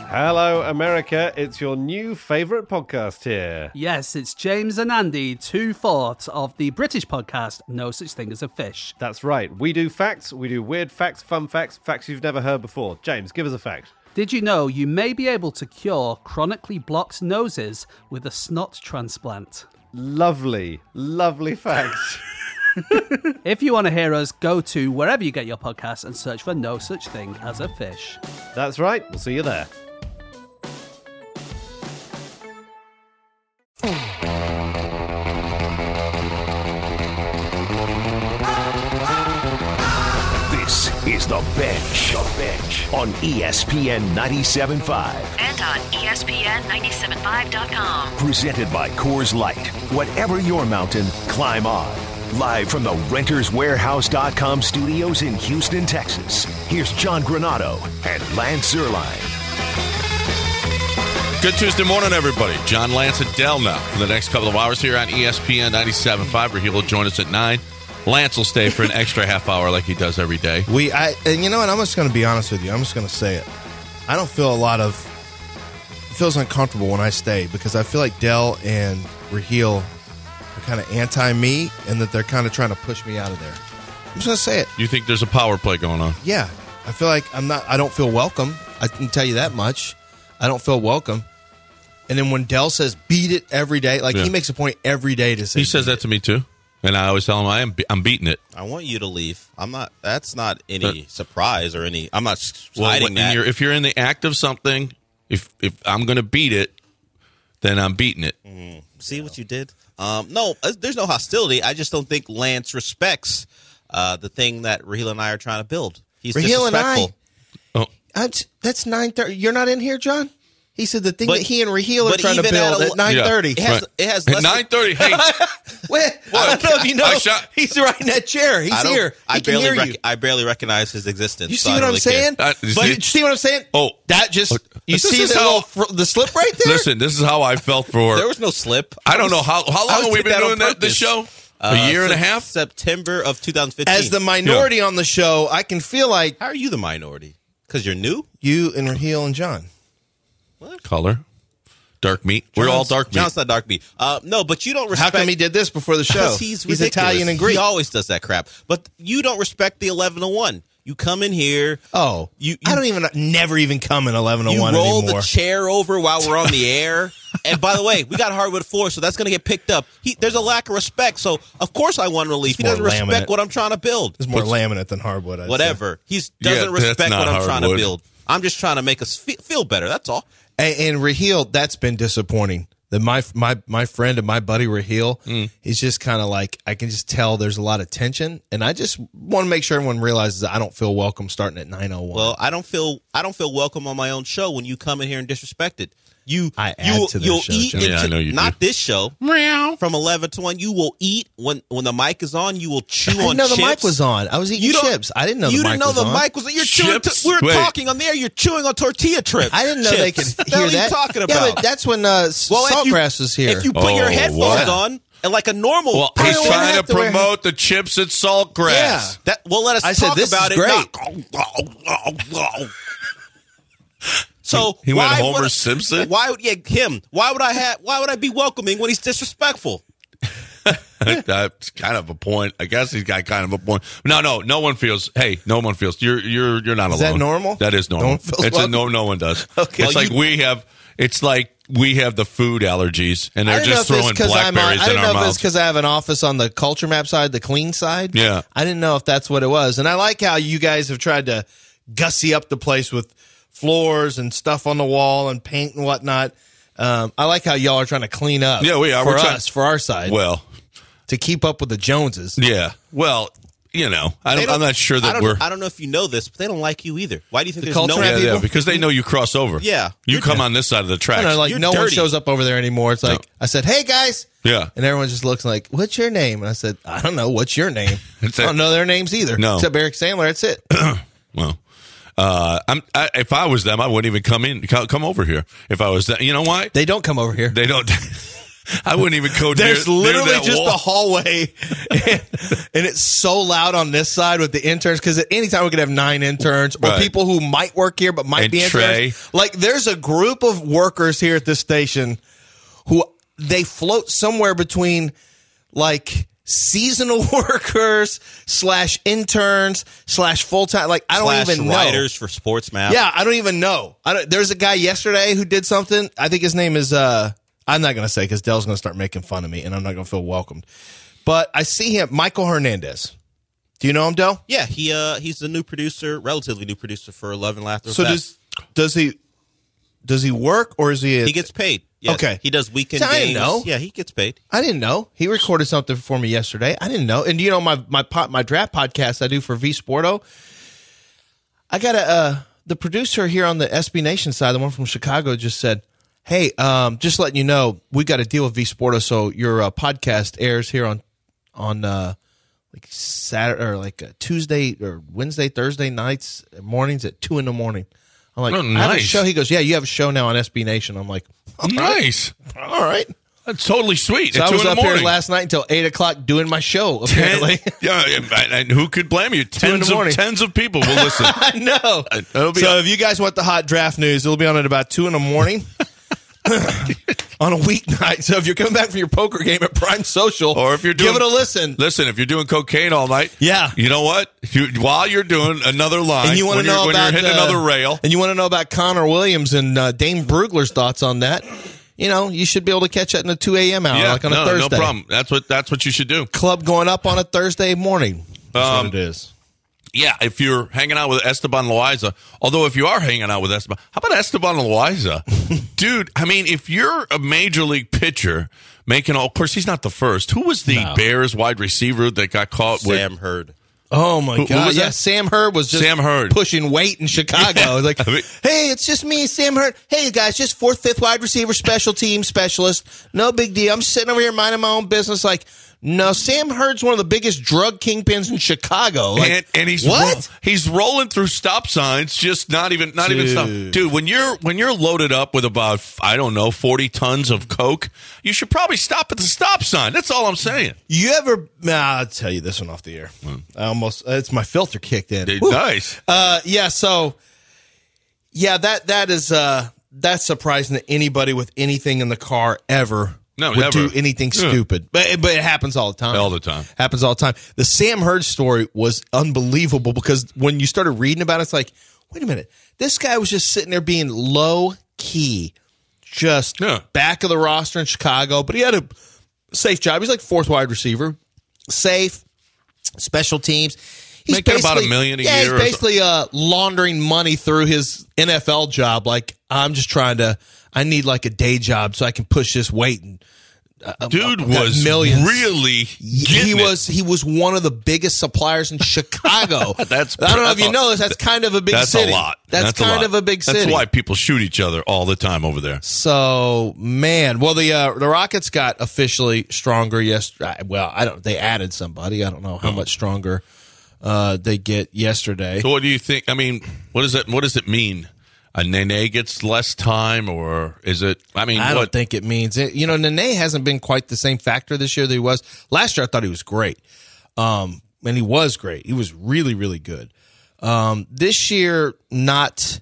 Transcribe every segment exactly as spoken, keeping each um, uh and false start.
Hello, America. It's your new favourite podcast here. Yes, it's James and Andy, two-fourths of the British podcast No Such Thing as a Fish. That's right. We do facts, we do weird facts, fun facts, facts you've never heard before. James, give us a fact. Did you know you may be able to cure chronically blocked noses with a snot transplant? Lovely, lovely facts. If you want to hear us, go to wherever you get your podcasts and search for No Such Thing as a Fish. That's right. We'll see you there. This is The Bench, the Bench on E S P N ninety-seven point five. And on E S P N ninety-seven point five dot com. Presented by Coors Light. Whatever your mountain, climb on. Live from the Renters Warehouse dot com studios in Houston, Texas. Here's John Granado and Lance Zierlein. Good Tuesday morning, everybody. John, Lance, and Dell now for the next couple of hours here on E S P N ninety-seven point five, where he will join us at nine. Lance will stay for an extra half hour like he does every day. We, I, and you know what? I'm just going to be honest with you. I'm just going to say it. I don't feel a lot of. It feels uncomfortable when I stay because I feel like Dell and Raheel are kind of anti-me and that they're kind of trying to push me out of there. I'm just going to say it. You think there's a power play going on? Yeah, I feel like I'm not. I don't feel welcome. I can tell you that much. I don't feel welcome. And then when Dell says "beat it" every day, like Yeah. he makes a point every day to say He says "beat that to me too, and I always tell him I am. Be- I'm beating it. I want you to leave. I'm not. That's not any But- surprise or any. I'm not Well, hiding when that. you're, if you're in the act of something, if if I'm going to beat it, then I'm beating it. Mm, see what you did? Um, no, uh, there's no hostility. I just don't think Lance respects uh, the thing that Raheel and I are trying to build. He's Raheel and I. disrespectful. I'm, that's nine thirty. You're not in here, John? He said the thing But- that he and Raheel are but trying to even build at at, a- nine thirty. It has. Right. It has At less. nine thirty. Hey, Wait, I don't know if you know. I shot- He's right in that chair. He's I don't- here. He I can barely. hear Rec- you. I barely recognize his existence. You so see I what don't I'm really care. saying? Uh, you but see- you see what I'm saying? Oh. that just you This see is the how- little fr- the slip right there. listen, this is how I felt for. There was no slip. I don't know how how I long was have we did been that on doing that, this purpose. show? Uh, A year and a since half. September of two thousand fifteen. As the minority on the show, I can feel like How are you the minority? Because you're new. you and Raheel and John. Color, dark meat. We're all John's- dark meat. John's not dark meat. Uh, no, but you don't How respect. come he did this before the show? Because he's ridiculous. Italian and Greek. He always does that crap. But you don't respect the eleven to one. You come in here. oh, You- you- I don't even never even come in eleven to You one roll anymore. the chair over while we're on the air. And by the way, we got hardwood floor, so that's going to get picked up. He, there's a lack of respect. So, of course, I want relief. It's He doesn't more respect laminate. what I'm trying to build. There's more laminate than hardwood. I'd Whatever. He Yeah, doesn't that's respect not what I'm trying to hardwood. build. I'm just trying to make us fe- feel better. That's all. say. And, and Raheel, that's been disappointing. That my my my friend and my buddy Raheel, Mm. he's just kind of like I can just tell there's a lot of tension, and I just want to make sure everyone realizes that I don't feel welcome starting at nine oh one. Well, I don't feel I don't feel welcome on my own show when you come in here and disrespect it. You I add you to their you'll show, eat John. into, Yeah, I know you not do. this show. From eleven to one, you will eat when when the mic is on. You will chew I didn't on know chips. the mic was on. I was eating You don't- chips. I didn't know you the didn't mic know was the on. mic was. You're chewing. Chips? we were Wait. talking on there. You're chewing on tortilla trips. I didn't know they could Chips. hear What the hell that. are you talking Yeah, about? but that's when uh, well, if you- Saltgrass was here. If you put your Oh, headphones what? on and like a normal, Well, I he's don't wanna trying to have to wear- promote the chips at Saltgrass. Yeah. that well, let us I said, talk this about is it. great. now. So He went why Homer would, Simpson? Why would yeah him? Why would I have? Why would I be welcoming when he's disrespectful? That's kind of a point. I guess he's got kind of a point. No, no, no one feels. Hey, no one feels. You're you're you're not Is alone. that normal? That is No normal. one feels it's a, welcome? no, no one does. Okay. It's Well, like you- we have. It's like we have the food allergies, and I they're didn't know just if it's throwing 'cause I'm on- blackberries I in didn't our know if it's mouths. because I have an office on the culture map side, the clean side. Yeah. I didn't know if that's what it was. And I like how you guys have tried to gussy up the place with floors and stuff on the wall and paint and whatnot. Um, I like how y'all are trying to clean up. Yeah, we are. For We're trying- us, for our side, Well, to keep up with the Joneses. yeah. Well, you know, I They don't, don't- I'm not sure I that don't, we're. I don't know if you know this, but they don't like you either. Why do you think The there's culture no? map yeah, people? yeah, because they know you cross over. Yeah. you You're- come on this side of the I tracks. don't know, like You're no one dirty. shows up over there anymore. It's like I said, "Hey guys," Yeah. and everyone just looks like, "What's your name?" And I said, "I don't know. What's your name?" I It's a- don't know their names either. No. except Eric Sandler. That's it. Well, uh, I'm, I, if I was them, I wouldn't even come in, co- come over here. If I was them, you know why? They don't come over here. They don't. I wouldn't even go near, There's near literally that just wall. a hallway, and, and it's so loud on this side with the interns because at any time we could have nine interns or Right. people who might work here but might And be Trey. interns. Like there's a group of workers here at this station who they float somewhere between like seasonal workers slash interns slash full time. Like I don't Slash even know. writers for Sports Map. Yeah, I don't even know. I don't, there's a guy yesterday who did something. I think his name is. Uh, I'm not going to say because Dell's going to start making fun of me, and I'm not going to feel welcomed. But I see him, Michael Hernandez. Do you know him, Dell? Yeah, he uh he's the new producer, relatively new producer for Love and Laughter. So Fest. does does he does he work or is he? A, he gets paid? Yes. Okay. he does weekend See, I didn't games. know. Yeah, he gets paid. I didn't know he recorded something for me yesterday. I didn't know. And you know my my pot, my draft podcast I do for V Sporto. I got a uh, the producer here on the S B Nation side, the one from Chicago, just said, "Hey, um, just letting you know, we got a deal with V Sporto, so your uh, podcast airs here on on uh, like Saturday or like uh, Tuesday or Wednesday, Thursday nights, mornings at two in the morning." I'm like, Oh, I have a nice. show. He goes, "Yeah, you have a show now on S B Nation." I'm like, all right. Nice. All right. That's totally sweet. So At I two was in the up here morning. last night until eight o'clock doing my show. Apparently, Ten, yeah, and, and who could blame you? in Tens the of morning. tens of people will listen. I know. It'll be So on- if you guys want the hot draft news, it'll be on at about two in the morning on a weeknight. So if you're coming back from your poker game at Prime Social, Or if you're doing- give it a listen. Listen, if you're doing cocaine all night, Yeah. you know what? You, while you're doing another line, And you want when to know you're, when about you're hitting uh, another rail, and you want to know about Connor Williams and uh, Dane Brugler's thoughts on that. You know, you should be able to catch that in the two a.m. hour, yeah, like on a no, Thursday. no problem. That's what that's what you should do. Club going up on a Thursday morning. That's Um, what it is. Yeah, if you're hanging out with Esteban Loaiza, although if you are hanging out with Esteban, how about Esteban Loaiza? Dude, I mean, if you're a major league pitcher making all, of course, he's not the first. Who was the No. Bears wide receiver that got caught with? Sam Hurd. Oh my Who- who God! was Yeah, that? Sam Hurd was just Sam Hurd. pushing weight in Chicago. Yeah. It was like, I mean- hey, it's just me, Sam Hurd. Hey guys, just fourth, fifth wide receiver, special team specialist. No big deal. I'm sitting over here minding my own business. Like, no, Sam Hurd's one of the biggest drug kingpins in Chicago. Like, and, and he's what? ro- he's rolling through stop signs, just not even not even stop. Dude. Dude, when you're when you're loaded up with about I don't know forty tons of coke, you should probably stop at the stop sign. That's all I'm saying. You ever? Nah, I'll tell you this one off the air. I almost it's my filter kicked in. Dude, Whew. nice. Uh, yeah. So, yeah, that that is uh that's surprising that anybody with anything in the car ever No, would never. do anything Yeah. stupid. But but it happens all the time. All the time. Happens all the time. The Sam Hurd story was unbelievable because when you started reading about it, it's like, wait a minute, this guy was just sitting there being low key, just Yeah. back of the roster in Chicago, but he had a safe job. He's like fourth wide receiver, safe, special teams. He's Making about a basically- million a yeah, year or he's basically uh, laundering money through his N F L job. Like, I'm just trying to, I need like a day job so I can push this weight. And uh, Dude I've got was millions. really He getting it. was he was one of the biggest suppliers in Chicago. That's- I don't know if that's you a- know this. That's kind of a big That's city. a lot. That's, a kind lot. of a big city. That's why people shoot each other all the time over there. So man, well the uh, the Rockets got officially stronger yesterday. Well, I don't. They added somebody. I don't know how much stronger uh, they get yesterday. So what do you think? I mean, what does that? What does it mean? A Nene gets less time, or is it? I mean, I what? don't think it means it. You know, Nene hasn't been quite the same factor this year that he was last year. I thought he was great, um, and he was great. He was really, really good. Um, this year, not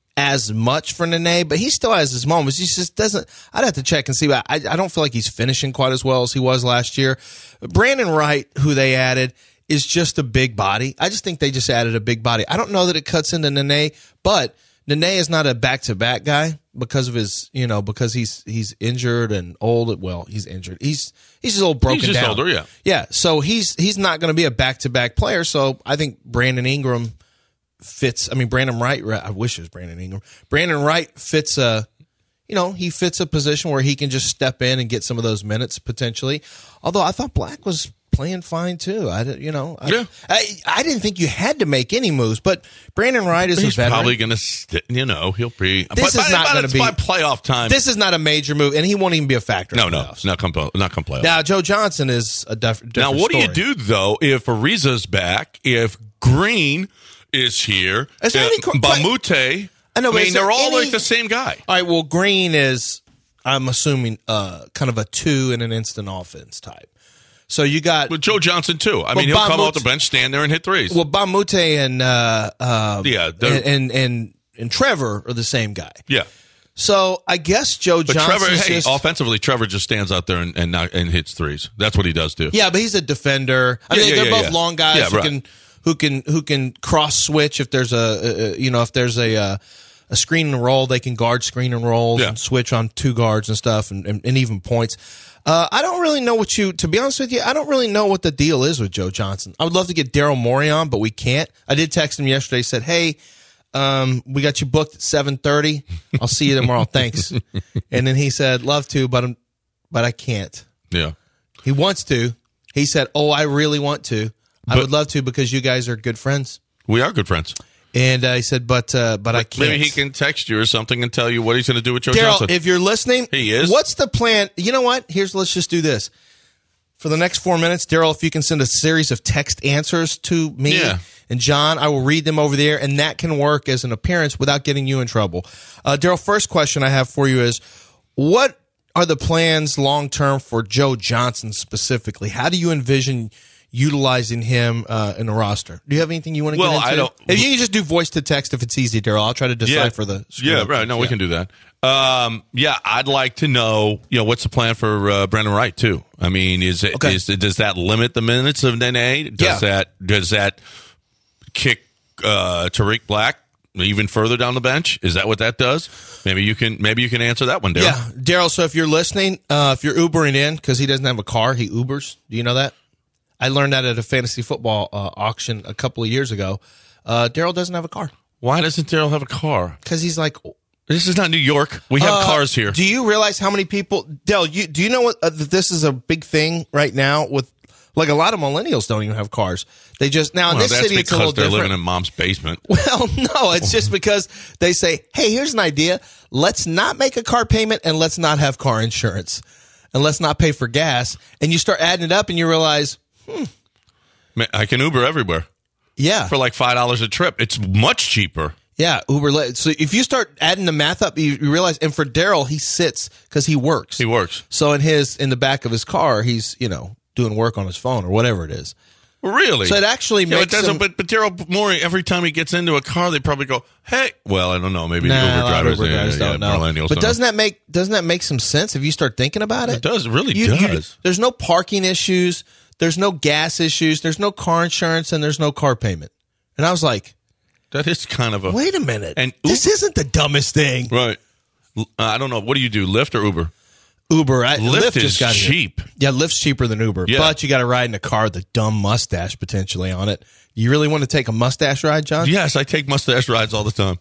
as much for Nene, but he still has his moments. He just doesn't. I'd have to check and see. But I, I don't feel like he's finishing quite as well as he was last year. Brandon Wright, who they added, is just a big body. I just think they just added a big body. I don't know that it cuts into Nene, but Nene is not a back-to-back guy because of his, you know, because he's he's injured and old. Well, he's injured. He's he's just a little broken He's just down. older, yeah. Yeah, so he's he's not going to be a back-to-back player. So I think Brandon Ingram fits. I mean, Brandon Wright. I wish it was Brandon Ingram. Brandon Wright fits a, you know, he fits a position where he can just step in and get some of those minutes potentially. Although I thought Black was playing fine too. I, didn't- you know, I, Yeah. I, I didn't think you had to make any moves, but Brandon Wright is He's a veteran. probably going to, st- you know, he'll be. This but is by, not by- gonna it's be- by playoff time. This is not a major move, and he won't even be a factor. no, in no, playoffs. it's not come, not come playoff. Now, Joe Johnson is a def- different Now, what story. do you do though if Ariza's back? If Green is here? Is there uh, any co- Bamute? I know, but I is mean, there they're all any- like the same guy. All right, well, Green is I'm assuming uh, kind of a two and an instant offense type. So you got With Joe Johnson, too. I Well, mean, he'll Bob come Moot- off the bench, stand there, and hit threes. well, Bamute and uh, uh, Yeah, and, they're- and and and Trevor are the same guy. yeah. So I guess Joe But Johnson. Trevor, hey, just, offensively, Trevor just stands out there and and, not, and hits threes. That's what he does, too. yeah, but he's a defender. I Yeah, mean, yeah, they're yeah, both yeah. long guys Yeah, who right. can who can who can cross switch if there's a, a, a you know if there's a. a A screen and roll, they can guard screen and rolls Yeah. and switch on two guards and stuff, and, and, and even points. Uh, I don't really know what you, to be honest with you, I don't really know what the deal is with Joe Johnson. I would love to get Daryl Morey on, but we can't. I did text him yesterday, said, hey, um, we got you booked at seven thirty. I'll see you tomorrow. Thanks. And then he said, love to, but I'm, but I can't. Yeah. He wants to. He said, oh, I really want to. I But- would love to because you guys are good friends. We are good friends. And uh, he said, but uh, but I can't. Maybe he can text you or something and tell you what he's going to do with Joe Daryl, Johnson. if you're listening, He is. What's the plan? You know what? Here's let's just do this for the next four minutes, Daryl. If you can send a series of text answers to me Yeah. and John, I will read them over there, and that can work as an appearance without getting you in trouble. Uh, Daryl, first question I have for you is, what are the plans long term for Joe Johnson specifically? How do you envision utilizing him uh, in the roster? Do you have anything you want to Well, get into? I don't- If you can just do voice to text if it's easy, Daryl. I'll try to decipher the. Yeah, right. No, we can do that. Um, yeah, I'd like to know, you know, what's the plan for uh, Brendan Wright too? I mean, is it Okay. is does that limit the minutes of Nene? Does Yeah. that does that kick uh, Tariq Black even further down the bench? Is that what that does? Maybe you can maybe you can answer that one, Daryl. Yeah, Daryl. So if you're listening, uh, if you're Ubering in because he doesn't have a car, he Ubers. Do you know that? I learned that at a fantasy football uh, auction a couple of years ago. Uh, Daryl doesn't have a car Why doesn't Daryl have a car? because he's like, This is not New York. We have uh, cars here. Do you realize how many people, Daryl? You do you know what uh, that this is a big thing right now with like a lot of millennials don't even have cars. They just now in well, this that's city it's a little because they're different. living in mom's basement. Well, no, it's just because they say, hey, here's an idea. Let's not make a car payment and let's not have car insurance and let's not pay for gas. And you start adding it up and you realize, Man, I can Uber everywhere yeah, for like five dollars a trip. It's much cheaper. yeah, Uber. le- So if you start adding the math up, you, you realize, and for Daryl, he sits because he works. He works. So in his, in the back of his car, he's, you know, doing work on his phone or whatever it is. Really? So it actually Yeah, makes it doesn't. him- But but Daryl Morey, every time he gets into a car, they probably go, "Hey." Well, I don't know. Maybe Nah, the a Uber lot of drivers, Uber yeah, drivers yeah, don't know. millennials. But don't doesn't know. that make doesn't that make some sense if you start thinking about it? It does. It really You- you- does. there's no parking issues. There's no gas issues. There's no car insurance, and there's no car payment. And I was like, That is kind of a wait a minute. And this isn't the dumbest thing. right. L- I don't know. What do you do? Lyft or Uber? Uber, I, Lyft Lyft is just got here. cheap. Yeah, Lyft's cheaper than Uber, Yeah. but you got to ride in a car with a dumb mustache potentially on it. You really want to take a mustache ride, John? Yes, I take mustache rides all the time.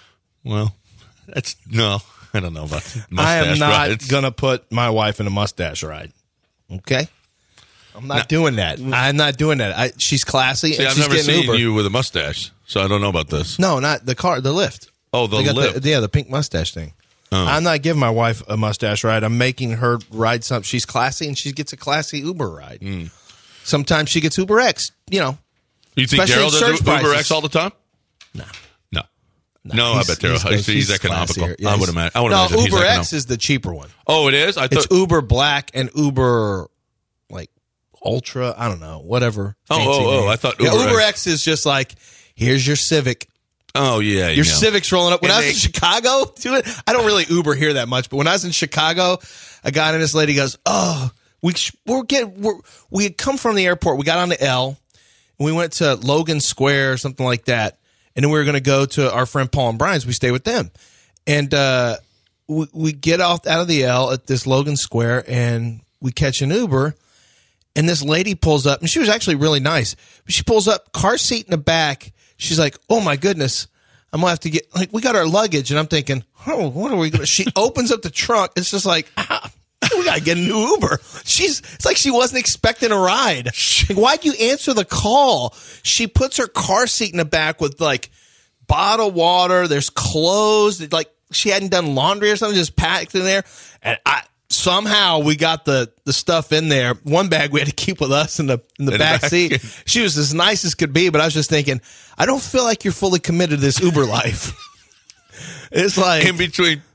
Well, that's no. I don't know about mustache I am not rides. going to put my wife in a mustache ride. Okay? I'm not doing that. I'm not doing that. I, she's classy See, and I've she's never getting seen Uber. you with a mustache, so I don't know about this. No, not the car, the Lyft. Oh, the They got Lyft. The, yeah, the pink mustache thing. I'm not giving my wife a mustache ride. I'm making her ride something. She's classy and she gets a classy Uber ride. Hmm. Sometimes she gets Uber X, you know. You think Especially Daryl at does surge Uber prices. X all the time? No. No. No, I He's- bet Daryl. he's- He's, he's, he's economical. classier. Yeah, I would he's- imagine. I would no, imagine he's Uber economical. X is the cheaper one. Oh, it is. I It's thought. Uber Black and Uber like Ultra. I don't know, whatever. Oh, fancy oh, oh, name. I thought yeah, Uber Uber X. X is just like here's your Civic. Oh yeah, Your yeah. Civic's rolling up. When And I was they- in Chicago, dude, I don't really Uber here that much, but when I was in Chicago, a guy and this lady goes, "Oh, we sh- we're getting we're, we had come from the airport. We got on the L, and we went to Logan Square or something like that, and then we were going to go to our friend Paul and Brian's. We stay with them, and uh, we we get off out of the L at this Logan Square, and we catch an Uber." And this lady pulls up, and she was actually really nice. But she pulls up, car seat in the back. She's like, "Oh my goodness, I'm gonna have to get like we got our luggage." And I'm thinking, "Oh, what are we gonna?" She opens up the trunk. It's just like, ah, we gotta get a new Uber. She's it's like she wasn't expecting a ride. Like, why'd you answer the call? She puts her car seat in the back with like bottled water. There's clothes. Like she hadn't done laundry or something, just packed in there. And I. Somehow we got the, the stuff in there. One bag we had to keep with us in the in the In the back back. seat. She was as nice as could be, but I was just thinking, I don't feel like you're fully committed to this Uber life. It's like in between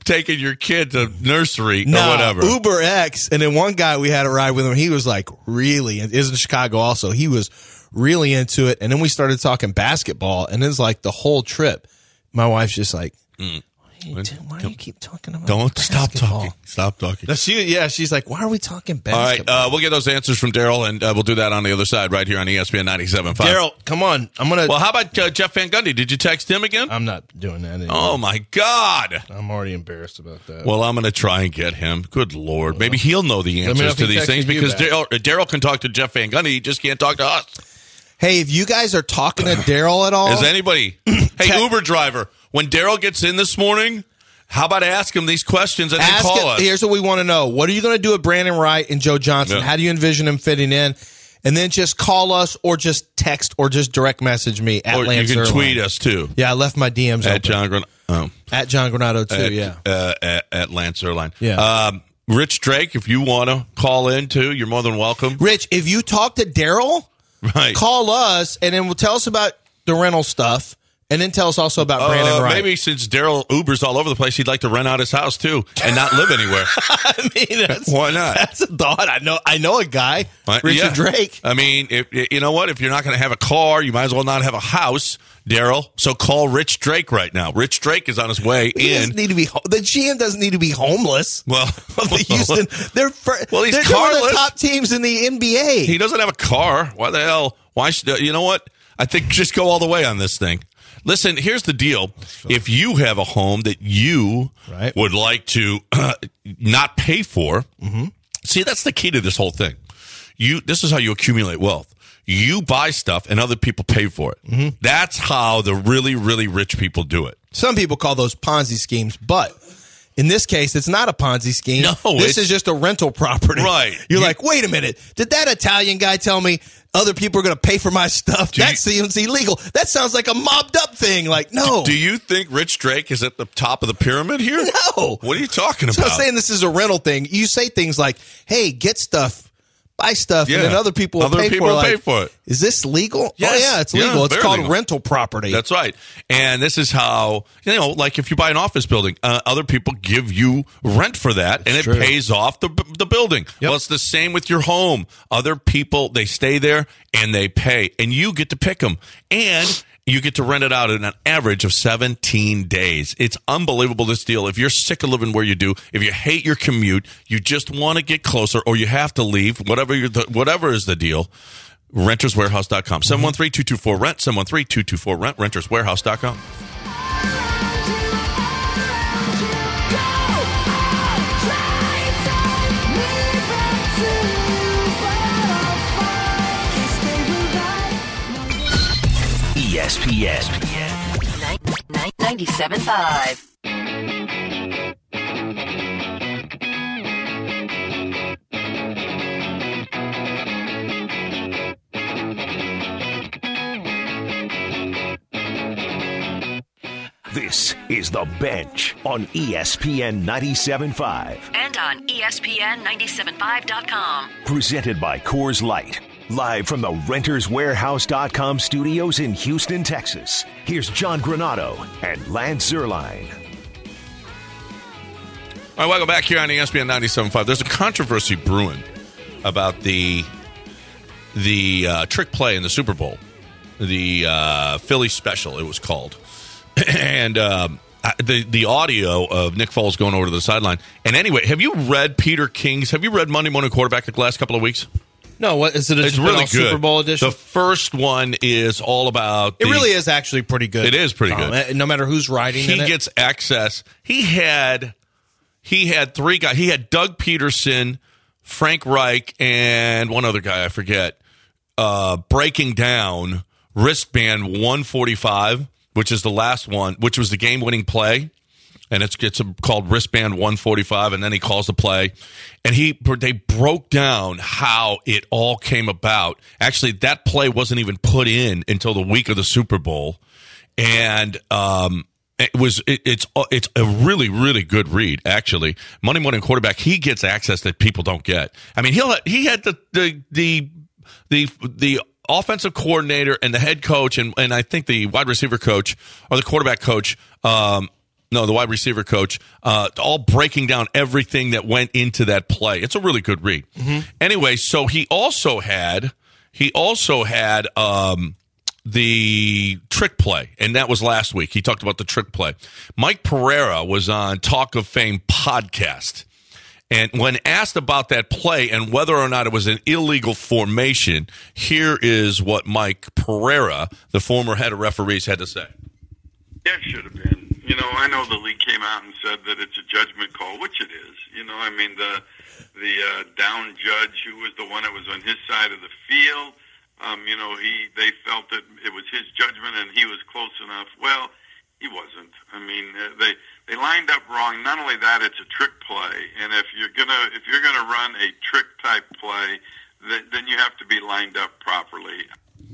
taking your kid to nursery No, or whatever. Uber X, and then one guy we had a ride with him. He was like really, is in Chicago also. He was really into it, and then we started talking basketball, and it's like the whole trip. My wife's just like, Mm. what are you doing? Why do you keep talking about? Don't stop basketball? talking. Stop talking. No, she, yeah, she's like, why are we talking All right, basketball? uh, we'll get those answers from Daryl, and uh, we'll do that on the other side right here on E S P N ninety-seven point five. Daryl, come on, I'm gonna. Well, how about uh, Jeff Van Gundy? Did you text him again? I'm not doing that anymore. Oh, my God. I'm already embarrassed about that. Well, I'm going to try and get him. Good Lord. Maybe he'll know the me know answers if to he these things texted you because back. Daryl uh, Daryl can talk to Jeff Van Gundy. He just can't talk to us. Hey, if you guys are talking to Daryl at all, Is anybody? Hey, Uber driver, when Daryl gets in this morning, how about ask him these questions and then ask call it, us? Here's what we want to know. What are you going to do with Brandon Wright and Joe Johnson? Yeah. How do you envision him fitting in? And then just call us or just text or just direct message me at or Lance you can Zierlein. tweet us, too. Yeah, I left my D Ms At open. John Gran- oh. At John Granato, too, at, yeah. uh, at, at Lance Zierlein. Yeah. Um, Rich Drake, if you want to call in, too, you're more than welcome. Rich, if you talk to Daryl, Right. call us and then we'll tell us about the rental stuff and then tell us also about Brandon Uh, Wright. maybe since Daryl Uber's all over the place, he'd like to rent out his house, too, and not live anywhere. I mean, that's, Why not? that's a thought. I know I know a guy, Right? Richard Yeah. Drake. I mean, if you know what? If you're not going to have a car, you might as well not have a house, Daryl. So call Rich Drake right now. Rich Drake is on his way He in. doesn't need to be ho- the G M doesn't need to be homeless. Well, Of the Houston, they're fir- Well, he's they're, they're one of the carless. top teams in the N B A. He doesn't have a car. Why the hell? Why should you know what? I think just go all the way on this thing. Listen, here's the deal. If you have a home that you Right. would like to uh, not pay for, see, that's the key to this whole thing. You, this is how you accumulate wealth. You buy stuff and other people pay for it. That's how the really, really rich people do it. Some people call those Ponzi schemes, but in this case, it's not a Ponzi scheme. No, this it's- is just a rental property. Right. You're You- like, wait a minute. Did that Italian guy tell me other people are going to pay for my stuff? Do you- That seems illegal. That sounds like a mobbed up thing. Like, no. Do you think Rich Drake is at the top of the pyramid here? No. What are you talking So about? I'm saying this is a rental thing. You say things like, hey, get stuff, buy stuff, Yeah. and then other people will Other pay people for it. will pay Like, for it. Is this legal? Yes. Oh, yeah, it's Yeah, legal. it's very called legal. rental property. That's right. And this is how, you know, like if you buy an office building, uh, other people give you rent for that and it true. pays off the, the building. Yep. Well, it's the same with your home. Other people, they stay there and they pay and you get to pick them. And you get to rent it out in an average of seventeen days. It's unbelievable, this deal. If you're sick of living where you do, if you hate your commute, you just want to get closer or you have to leave, whatever you're the, whatever is the deal, renters warehouse dot com. seven one three, two two four, rent, seven one three, two two four, rent, renters warehouse dot com. E S P N. ninety-seven point five. This is The Bench on E S P N ninety-seven point five. And on E S P N ninety-seven point five dot com. Presented by Coors Light. Live from the renters warehouse dot com studios in Houston, Texas. Here's John Granato and Lance Zierlein. All right, welcome back here on E S P N ninety-seven point five. There's a controversy brewing about the the uh, trick play in the Super Bowl, the uh, Philly Special, it was called. And um, I- the the audio of Nick Foles going over to the sideline. And anyway, have you read Peter King's, have you read Monday Morning Quarterback the last couple of weeks? No, what is it? It's really good. Super Bowl edition. The first one is all about it the- really is actually pretty good. It is pretty Um, good. No matter who's writing he in it. gets access. He had he had three guys. He had Doug Peterson, Frank Reich, and one other guy I forget. Uh, breaking down wristband one forty-five, which is the last one, which was the game-winning play, and it's it's called wristband one forty-five. And then he calls the play, and he they broke down how it all came about. Actually, that play wasn't even put in until the week of the Super Bowl, and um. It was it, it's it's a really really good read actually. Monday Morning Quarterback, he gets access that people don't get. I mean, he'll he had the the the the, the offensive coordinator and the head coach and, and I think the wide receiver coach or the quarterback coach um, no, the wide receiver coach, uh, all breaking down everything that went into that play. It's a really good read. Mm-hmm. Anyway, so he also had he also had um, the trick play, and that was last week. He talked about the trick play. Mike Pereira was on Talk of Fame podcast. And when asked about that play and whether or not it was an illegal formation, here is what Mike Pereira, the former head of referees, had to say. Yeah, it should have been. You know, I know the league came out and said that it's a judgment call, which it is. You know, I mean, the the uh, down judge, who was the one that was on his side of the field, um, you know, he they felt that it was his judgment and he was close enough. Well, he wasn't. I mean, uh, they they lined up wrong. Not only that, it's a trick play, and if you're gonna if you're gonna run a trick type play, then, then you have to be lined up properly.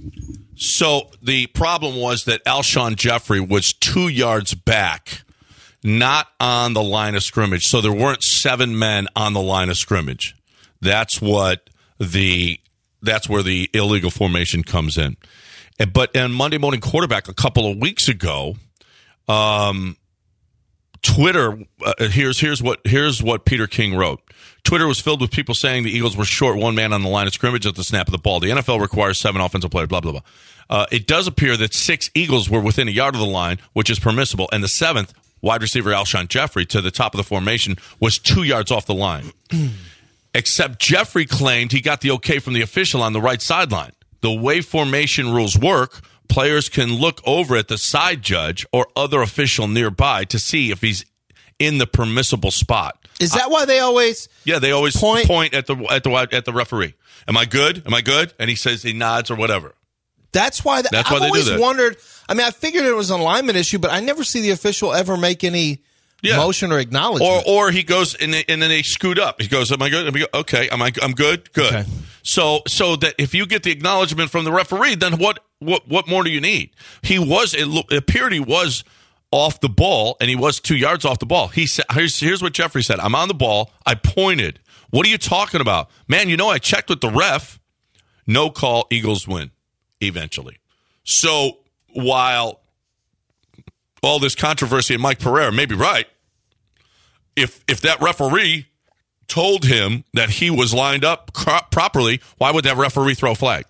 So the problem was that Alshon Jeffrey was two yards back, not on the line of scrimmage. So there weren't seven men on the line of scrimmage. That's what the that's where the illegal formation comes in. But in Monday Morning Quarterback a couple of weeks ago, um, Twitter uh, here's here's what here's what Peter King wrote. Twitter was filled with people saying the Eagles were short one man on the line of scrimmage at the snap of the ball. The N F L requires seven offensive players, blah, blah, blah. Uh, it does appear that six Eagles were within a yard of the line, which is permissible, and the seventh, wide receiver Alshon Jeffrey, to the top of the formation, was two yards off the line. Except Jeffrey claimed he got the okay from the official on the right sideline. The way formation rules work, players can look over at the side judge or other official nearby to see if he's in the permissible spot. Is that why they always? Yeah, they always point, point at the at the at the referee. Am I good? Am I good? And he says he nods or whatever. That's why. The, That's I've why they always do that. wondered. I mean, I figured it was an alignment issue, but I never see the official ever make any Yeah. motion or acknowledgement. Or or he goes and, they, and then they scoot up. He goes, "Am I good? Am I good? Okay, am I? I'm good. Good." Okay. So so that if you get the acknowledgement from the referee, then what what what more do you need? He was. It, lo- it appeared he was off the ball, and he was two yards off the ball. He said, here's, here's what Jeffrey said. I'm on the ball. I pointed. What are you talking about? Man, you know, I checked with the ref. No call. Eagles win eventually. So while all this controversy and Mike Pereira may be right, if if that referee told him that he was lined up cro- properly, why would that referee throw a flag?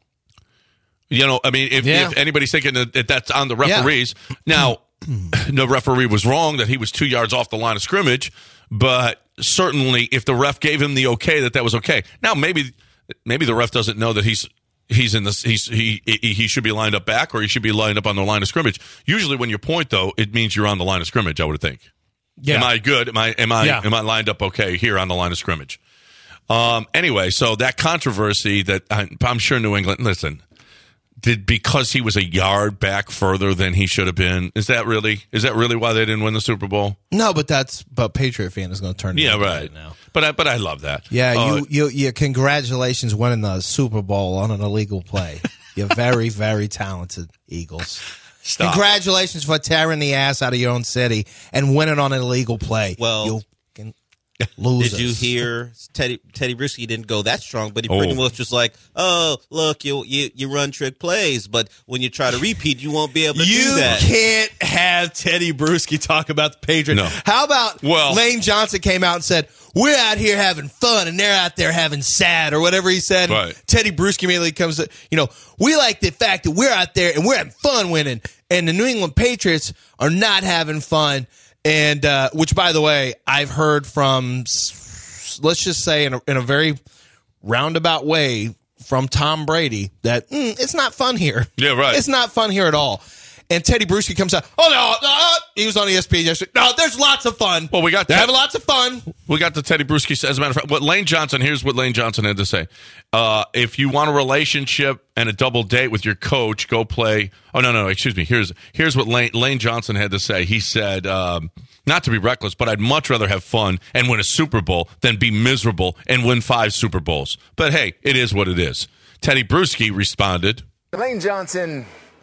You know, I mean, if, Yeah. if anybody's thinking that, that that's on the referees. Yeah. Now, the referee was wrong that he was two yards off the line of scrimmage, but certainly if the ref gave him the okay, that that was okay. Now, maybe maybe the ref doesn't know that he's he's in this he's he he should be lined up back or he should be lined up on the line of scrimmage. Usually, when you point though, it means you're on the line of scrimmage. I would think. Yeah. Am I good? Am I am I Yeah. am I lined up okay here on the line of scrimmage? Um. Anyway, so that controversy that I'm, I'm sure New England. Listen. Did because he was a yard back further than he should have been? Is that really? Is that really why they didn't win the Super Bowl? No, but that's but Patriot fan is going to turn. Yeah, into right. that now. But I, but I love that. Yeah, Uh, you, you, you. Congratulations, winning the Super Bowl on an illegal play. You're very, very talented, Eagles. Stop. Congratulations for tearing the ass out of your own city and winning on an illegal play. Well, you fucking losers. Did you hear Teddy Teddy Bruschi didn't go that strong, but he Oh. pretty much was like, "Oh, look, you you you run trick plays, but when you try to repeat, you won't be able to You do that." can't have Teddy Bruschi talk about the Patriots. No. How about Well- Lane Johnson came out and said, "We're out here having fun, and they're out there having sad," or whatever he said. Right. Teddy Bruschi immediately comes to, you know, we like the fact that we're out there and we're having fun winning, and the New England Patriots are not having fun. And uh, which, by the way, I've heard from, let's just say, in a, in a very roundabout way, from Tom Brady that mm, it's not fun here. Yeah, right. It's not fun here at all. And Teddy Bruschi comes out, oh, no, no, he was on E S P N yesterday. No, there's lots of fun. Well, we got They're Ted- having lots of fun. We got the Teddy Bruschi. As a matter of fact, what Lane Johnson, here's what Lane Johnson had to say. Uh, if you want a relationship and a double date with your coach, go play. Oh, no, no, no, excuse me. Here's here's what Lane, Lane Johnson had to say. He said, um, not to be reckless, but I'd much rather have fun and win a Super Bowl than be miserable and win five Super Bowls. But hey, it is what it is. Teddy Bruschi responded. Lane Johnson,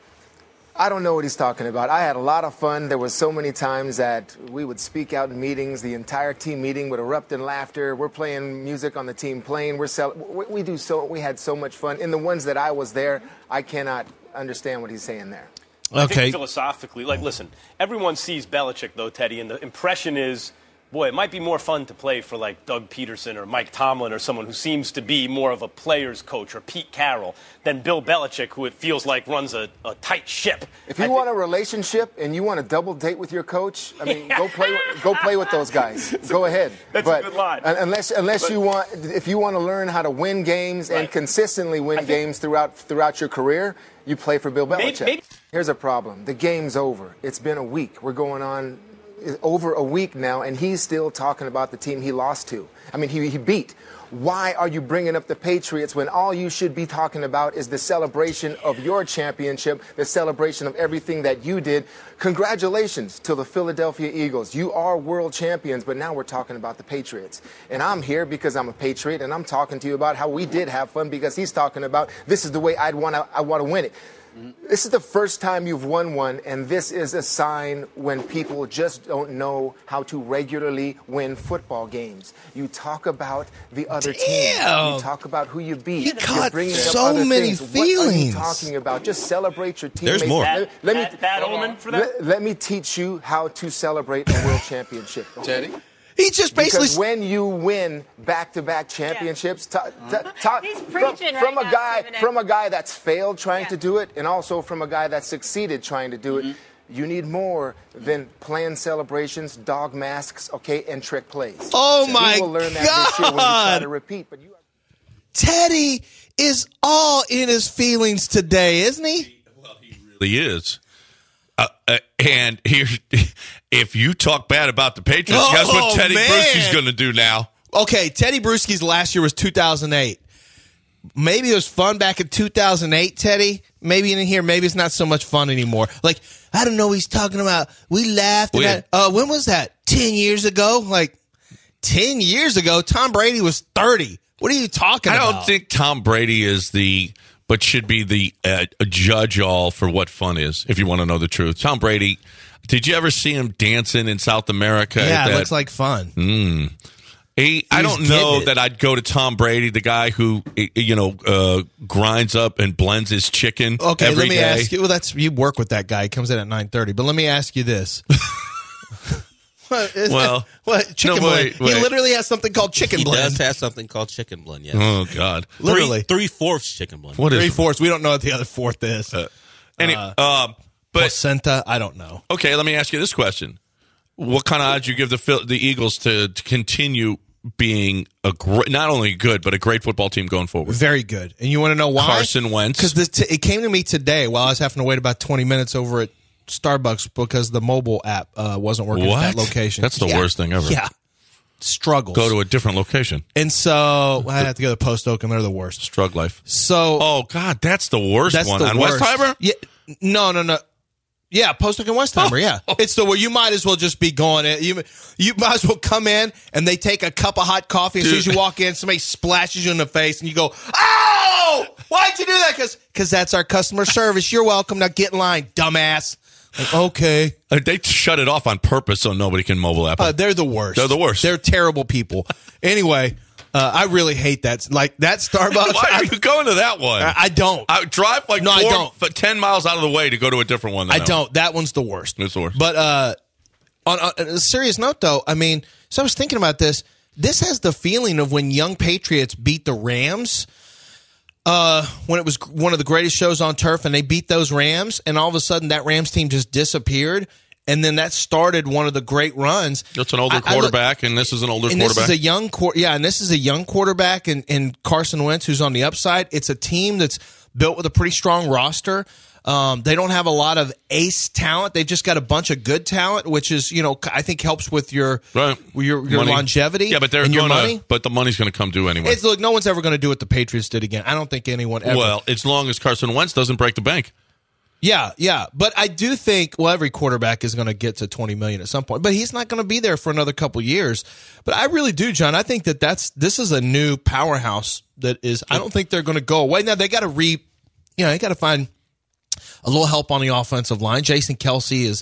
I don't know what he's talking about. I had a lot of fun. There was so many times that we would speak out in meetings. The entire team meeting would erupt in laughter. We're playing music on the team plane. We're cel- we, we do so. We had so much fun. In the ones that I was there, I cannot understand what he's saying there. I Okay. think philosophically, like, listen, everyone sees Belichick, though, Teddy, and the impression is, boy, it might be more fun to play for, like, Doug Peterson or Mike Tomlin or someone who seems to be more of a player's coach, or Pete Carroll, than Bill Belichick, who it feels like runs a, a tight ship. If you want a relationship and you want to double date with your coach, I mean, go play with, go play with those guys. Go ahead. That's but a good line. Unless unless But- you want, if you want to learn how to win games and Right. consistently win think- games throughout throughout your career, you play for Bill Maybe- Belichick. maybe- Here's a problem. The game's over. It's been a week. We're going on over a week now, and he's still talking about the team he lost to. I mean, he, he beat. Why are you bringing up the Patriots when all you should be talking about is the celebration of your championship, the celebration of everything that you did? Congratulations to the Philadelphia Eagles. You are world champions, but now we're talking about the Patriots. And I'm here because I'm a Patriot, and I'm talking to you about how we did have fun, because he's talking about this is the way I'd want to I want to win it. This is the first time you've won one, and this is a sign when people just don't know how to regularly win football games. You talk about the other team. Damn. You talk about who you beat. He You're caught bringing up so other many things. What are you feelings. talking about? Just celebrate your teammates. There's more. Let, let bad, me bad omen for them? let, let me teach you how to celebrate a world championship. Teddy? He just basically. Because when you win back-to-back championships, ta- ta- ta- He's from, preaching from right a now, guy Stephen A. from a guy that's failed trying Yeah. to do it, and also from a guy that succeeded trying to do it. You need more than planned celebrations, dog masks, okay, and trick plays. Oh, my We will learn that this year when we try God. to repeat. But you. Teddy is all in his feelings today, isn't he? Really is. Uh, uh, and here's if you talk bad about the Patriots, Oh, guess what Teddy man. Bruschi's going to do now? Okay, Teddy Bruschi's last year was two thousand eight. Maybe it was fun back in two thousand eight, Teddy. Maybe in here, maybe it's not so much fun anymore. Like, I don't know what he's talking about. We laughed. We- At that. Uh, when was that? ten years ago? Like, ten years ago, Tom Brady was thirty. What are you talking I about? don't think Tom Brady is the, but should be the uh, judge all for what fun is, if you want to know the truth. Tom Brady, did you ever see him dancing in South America? Yeah, at it that- looks like fun. Mm. He, I He's don't know getting it. that I'd go to Tom Brady, the guy who, you know, uh, grinds up and blends his chicken Okay, every let me day. ask you. Well, that's you work with that guy. He comes in at nine thirty. But let me ask you this. What is Well, that? What chicken no, wait, blend? He wait. literally has something called chicken He blend. does have something called chicken blend, yes. Oh, God. Literally. Three, three-fourths chicken blend. What Three is fourths. We don't know what the other fourth is. Uh, any, Uh, uh, but Placenta. I don't know. okay, let me ask you this question: what kind of odds you give the Phil- the Eagles to, to continue being a gr- not only good but a great football team going forward? Very good. And you want to know why? Carson Wentz. Because t- it came to me today while I was having to wait about twenty minutes over at Starbucks because the mobile app uh, wasn't working What? at that location. That's the Yeah. worst thing ever. Yeah. Struggles. Go to a different location. and so I have to go to Post Oak, and they're the worst. Strug life. So Oh God, that's the worst that's one the on worst. Westheimer. Yeah. No, no, no. Yeah, Post Oak and Westheimer. Yeah, it's the where you might as well just be going in. You you might as well come in and they take a cup of hot coffee. As soon as you walk in, somebody splashes you in the face, and you go, "Oh, why'd you do that?" Because because that's our customer service. You're welcome. Now get in line, dumbass. Like, okay. Uh, they shut it off on purpose so nobody can mobile app. Uh, it. they're the worst. They're the worst. They're terrible people. Anyway, uh, I really hate that. Like that Starbucks. Why I, are you going to that one? I, I don't. I drive like No, I four, don't. f- ten miles out of the way to go to a different one. Than I that don't. That one's the worst. It's the worst. But uh, on, on a serious note, though, I mean, so I was thinking about this. This has the feeling of when young Patriots beat the Rams. Uh, when it was one of the greatest shows on turf, and they beat those Rams, and all of a sudden that Rams team just disappeared, and then that started one of the great runs. That's an older I- I look- quarterback, and this is an older and quarterback. this is a young quar- yeah, and this is a young quarterback and, and Carson Wentz who's on the upside. It's a team that's built with a pretty strong roster. Um, they don't have a lot of ace talent. They've just got a bunch of good talent, which is, you know, I think helps with your right. your, your Money. longevity. Yeah, but they're and your gonna, money. But the money's going to come due anyway. It's, look, no one's ever going to do what the Patriots did again. I don't think anyone ever. Well, as long as Carson Wentz doesn't break the bank. Yeah, yeah, but I do think well every quarterback is going to get to twenty million at some point, but he's not going to be there for another couple years. But I really do, John. I think that that's this is a new powerhouse that is. I don't think they're going to go away. Now they got to re, you know, they got to find a little help on the offensive line. Jason Kelsey is,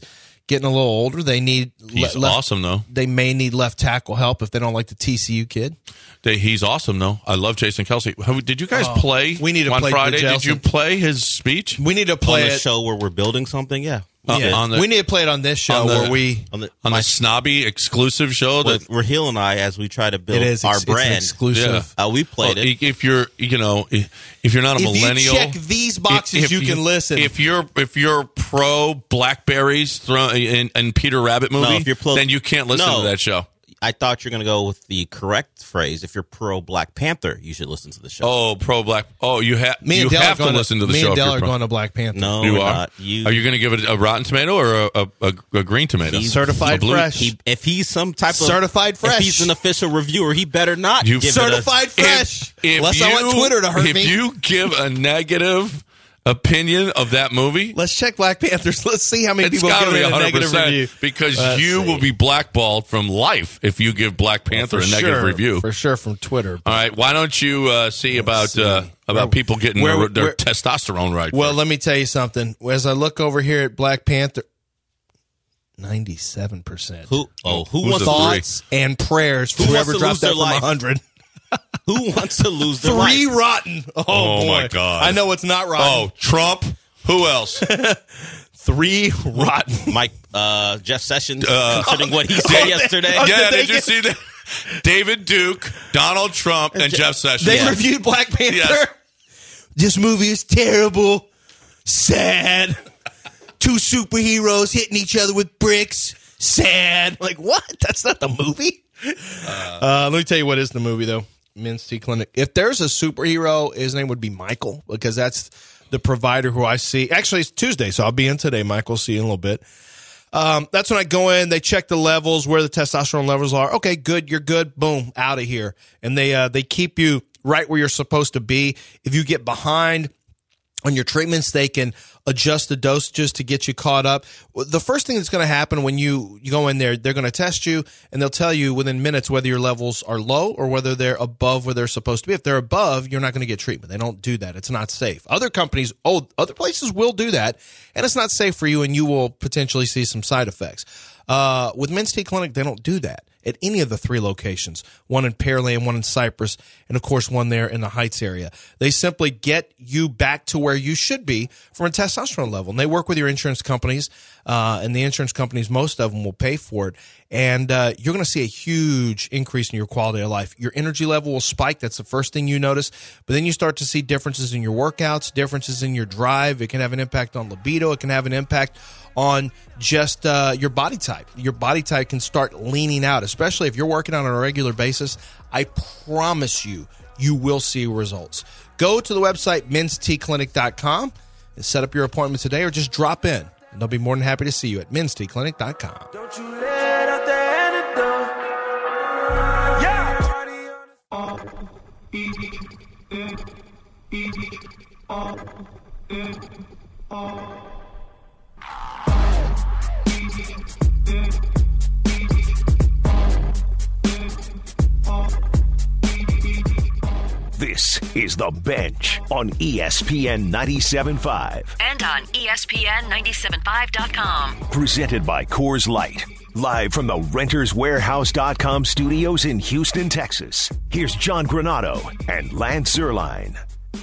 getting a little older. They need He's le- left, awesome, though. They may need left tackle help if they don't like the T C U kid. They, he's awesome, though. I love Jason Kelsey. How, did you guys Oh, play we need to on play Friday? for Did you Jelson. play his speech? We need to On play the it. show where we're building something, yeah. Uh, Yeah. on the- we need to play it on this show on the- where we. On the, On my, the snobby exclusive show that with Raheel and I, as we try to build It is our ex- it's an brand, exclusive. uh, we played Well, it. If you're, you know, if you're not a If you millennial, check these boxes, if you can listen. If you're if you're pro Blackberries throw, and, and Peter Rabbit movie, No, if you're pro- then you can't listen No. to that show. I thought you're going to go with the correct phrase. If you're pro Black Panther, you should listen to the show. Oh, pro Black. Oh, you have Me you and Dell have are going to listen to the me show. and if Dell you're are pro. going to Black Panther. no, You we're are. not. You, Are you going to give it a Rotten Tomato or a, a, a, a green tomato? He's Certified A blue- fresh. he, if he's some type of Certified fresh. if he's an official reviewer, he better not You- give Certified it a, fresh. If Unless I want you- Twitter to hurt if me. you give a negative opinion of that movie, Let's check Black Panthers. Let's see how many it's people got to give be it a one hundred negative review. percent because Let's you see. will be blackballed from life if you give Black Panther For a negative sure, review. for sure from Twitter. All right, why don't you uh, see about see. uh, about Where- people getting where- their, their where- testosterone right? Well, first? let me tell you something. As I look over here at Black Panther, ninety-seven percent. who oh who Who's wants the to Thoughts and prayers for Who wants whoever to dropped lose that their from life? one hundred. who wants to lose their Three life? rotten. Oh, Oh, boy. my God. I know it's not rotten. oh, Trump. Who else? Three rotten. Mike uh, Jeff Sessions, Uh, considering what he said yesterday. Oh, yeah, did they did you get- see that? David Duke, Donald Trump, and Jeff Sessions. They Yeah. reviewed Black Panther. Yes. This movie is terrible, sad. Two superheroes hitting each other with bricks. Sad. Like, what? That's not the movie? Uh, let me tell you what is the movie, though. Men's Tea Clinic. If there's a superhero, his name would be Michael, because that's the provider who I see. Actually, it's Tuesday, so I'll be in today. Michael, see you in a little bit. Um, that's when I go in. They check the levels, where the testosterone levels are. Okay, good. You're good. Boom, out of here. And they uh, they keep you right where you're supposed to be. If you get behind on your treatments, they can adjust the dosages to get you caught up. The first thing that's going to happen when you, you go in there, they're going to test you, and they'll tell you within minutes whether your levels are low or whether they're above where they're supposed to be. If they're above, you're not going to get treatment. They don't do that. It's not safe. Other companies, oh, other places will do that, and it's not safe for you, and you will potentially see some side effects. Uh, with Men's Tea Clinic, they don't do that at any of the three locations, one in Pearland, one in Cypress, and of course one there in the Heights area. They simply get you back to where you should be from a testosterone level. And they work with your insurance companies, uh, and the insurance companies, most of them will pay for it. And uh, you're going to see a huge increase in your quality of life. Your energy level will spike. That's the first thing you notice. But then you start to see differences in your workouts, differences in your drive. It can have an impact on libido. It can have an impact on just uh, your body type. Your body type can start leaning out, especially if you're working on a regular basis. I promise you, you will see results. Go to the website mens tea clinic dot com and set up your appointment today, or just drop in, and they'll be more than happy to see you at mens tea clinic dot com. Don't you let out the antidote. This is The Bench on E S P N ninety-seven point five. And on E S P N ninety-seven point five dot com. Presented by Coors Light. Live from the Renters Warehouse dot com studios in Houston, Texas. Here's John Granado and Lance Zerline.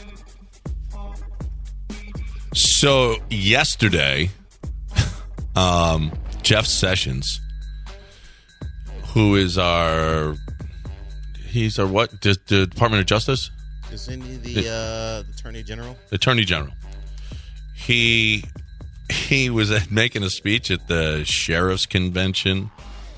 So yesterday, um, Jeff Sessions, who is our, he's our what? The, the Department of Justice? Isn't he the, uh, the Attorney General? Attorney General. He he was at, making a speech at the Sheriff's Convention,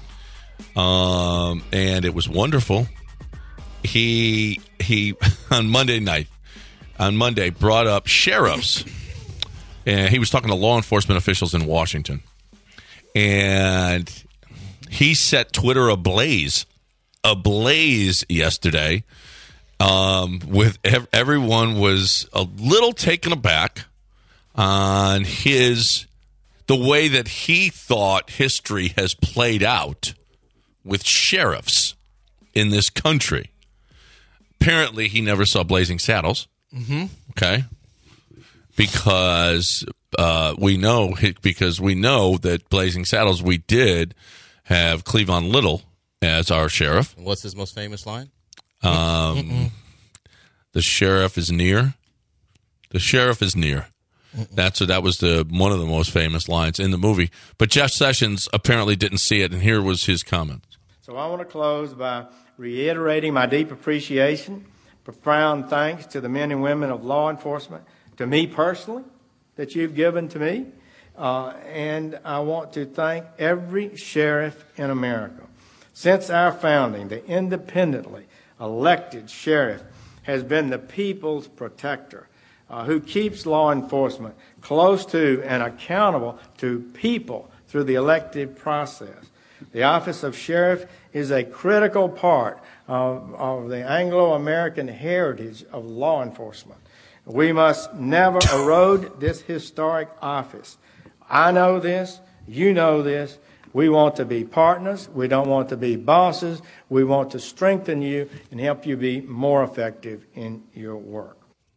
um, and it was wonderful. He he on Monday night, on Monday, brought up sheriffs, and he was talking to law enforcement officials in Washington, and he set Twitter ablaze, ablaze yesterday. Um, with ev- everyone was a little taken aback on his the way that he thought history has played out with sheriffs in this country. Apparently, he never saw Blazing Saddles. Mm-hmm. Okay, because uh, we know because we know that Blazing Saddles we did have Cleavon Little as our sheriff. What's his most famous line? Um, the sheriff is near. The sheriff is near. That's that was the one of the most famous lines in the movie. But Jeff Sessions apparently didn't see it, and here was his comment. So I want to close by reiterating my deep appreciation, profound thanks to the men and women of law enforcement, to me personally, that you've given to me, uh, and I want to thank every sheriff in America. Since our founding, the independently elected sheriff has been the people's protector, uh, who keeps law enforcement close to and accountable to people through the elective process. The office of sheriff is a critical part of, of the Anglo-American heritage of law enforcement. We must never erode this historic office. I know this, you know this. We want to be partners. We don't want to be bosses. We want to strengthen you and help you be more effective in your work.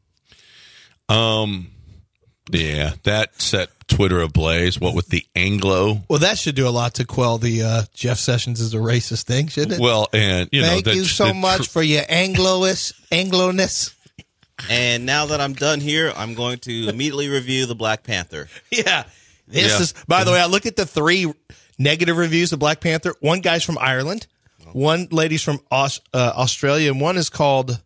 Um, yeah, that set Twitter ablaze. What with the Anglo? Well, that should do a lot to quell the uh, Jeff Sessions is a racist thing, shouldn't it? Well, and you know, thank the, you so the, much for your Anglo-ness. Anglo-ness. And now that I'm done here, I'm going to immediately review the Black Panther. Yeah, this Yeah. is. By the way, I look at the three negative reviews of Black Panther. One guy's from Ireland, one lady's from Aus- uh, Australia, and one is called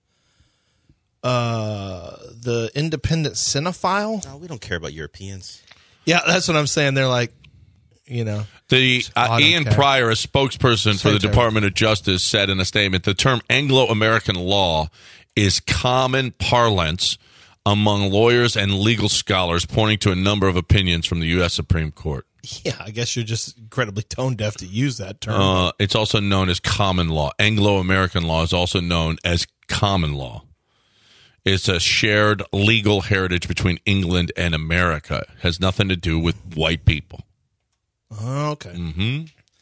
uh, the Independent Cinephile. No, we don't care about Europeans. Yeah, that's what I'm saying. They're like, you know, The uh, I don't Ian care. Pryor, a spokesperson for Say the Terry. Department of Justice, said in a statement, the term Anglo-American law is common parlance among lawyers and legal scholars, pointing to a number of opinions from the U S Supreme Court. yeah, I guess you're just incredibly tone deaf to use that term. Uh, it's also known as common law. Anglo-American law is also known as common law. It's a shared legal heritage between England and America. It has nothing to do with white people. Oh, okay. Mm-hmm.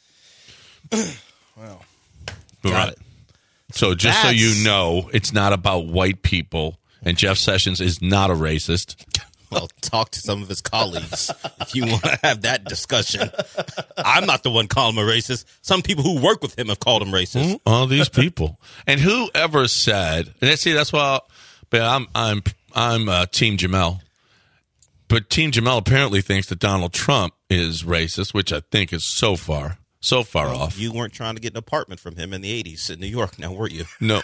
Well, Got got it. it. So just so That's- you know, it's not about white people, and Jeff Sessions is not a racist. Well, talk to some of his colleagues if you want to have that discussion. I'm not the one calling him a racist. Some people who work with him have called him racist. All these people, and whoever said, and see, that's why. But I'm I'm I'm uh, Team Jamel, but Team Jamel apparently thinks that Donald Trump is racist, which I think is so far so far Well, off. You weren't trying to get an apartment from him in the eighties in New York, now were you? No,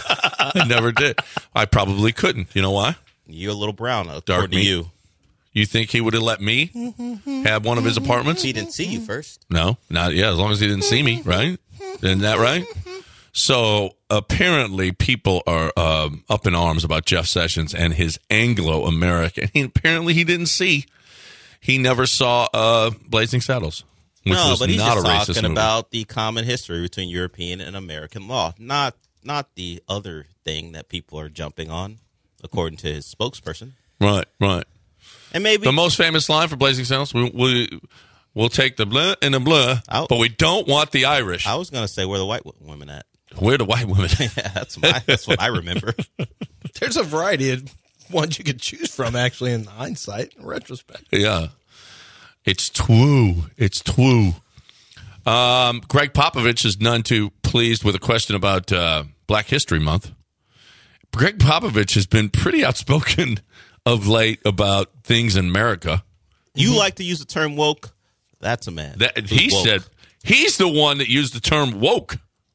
I never did. I probably couldn't. You know why? You're a little brown, according Dark to meat. you. You think he would have let me have one of his apartments? He didn't see you first. No, not yeah. As long as he didn't see me, right? Isn't that right? So apparently, people are um, up in arms about Jeff Sessions and his Anglo-American. And apparently, he didn't see. He never saw uh, Blazing Saddles, which no, was but he's not just a racist talking movie. about the common history between European and American law, not not the other thing that people are jumping on, according to his spokesperson. Right, right. And maybe The most famous line for Blazing Saddles: "We we we'll take the blah and the blah, but we don't want the Irish." I was going to say, where are the white w- women at? Where the white women? yeah, that's my, that's what I remember. There's a variety of ones you could choose from, actually, in hindsight, in retrospect. Yeah. It's true. It's true. Um, Greg Popovich is none too pleased with a question about uh, Black History Month. Greg Popovich has been pretty outspoken of late about things in America. You like to use the term woke? That's a man. That, who's he woke. said he's the one that used the term woke.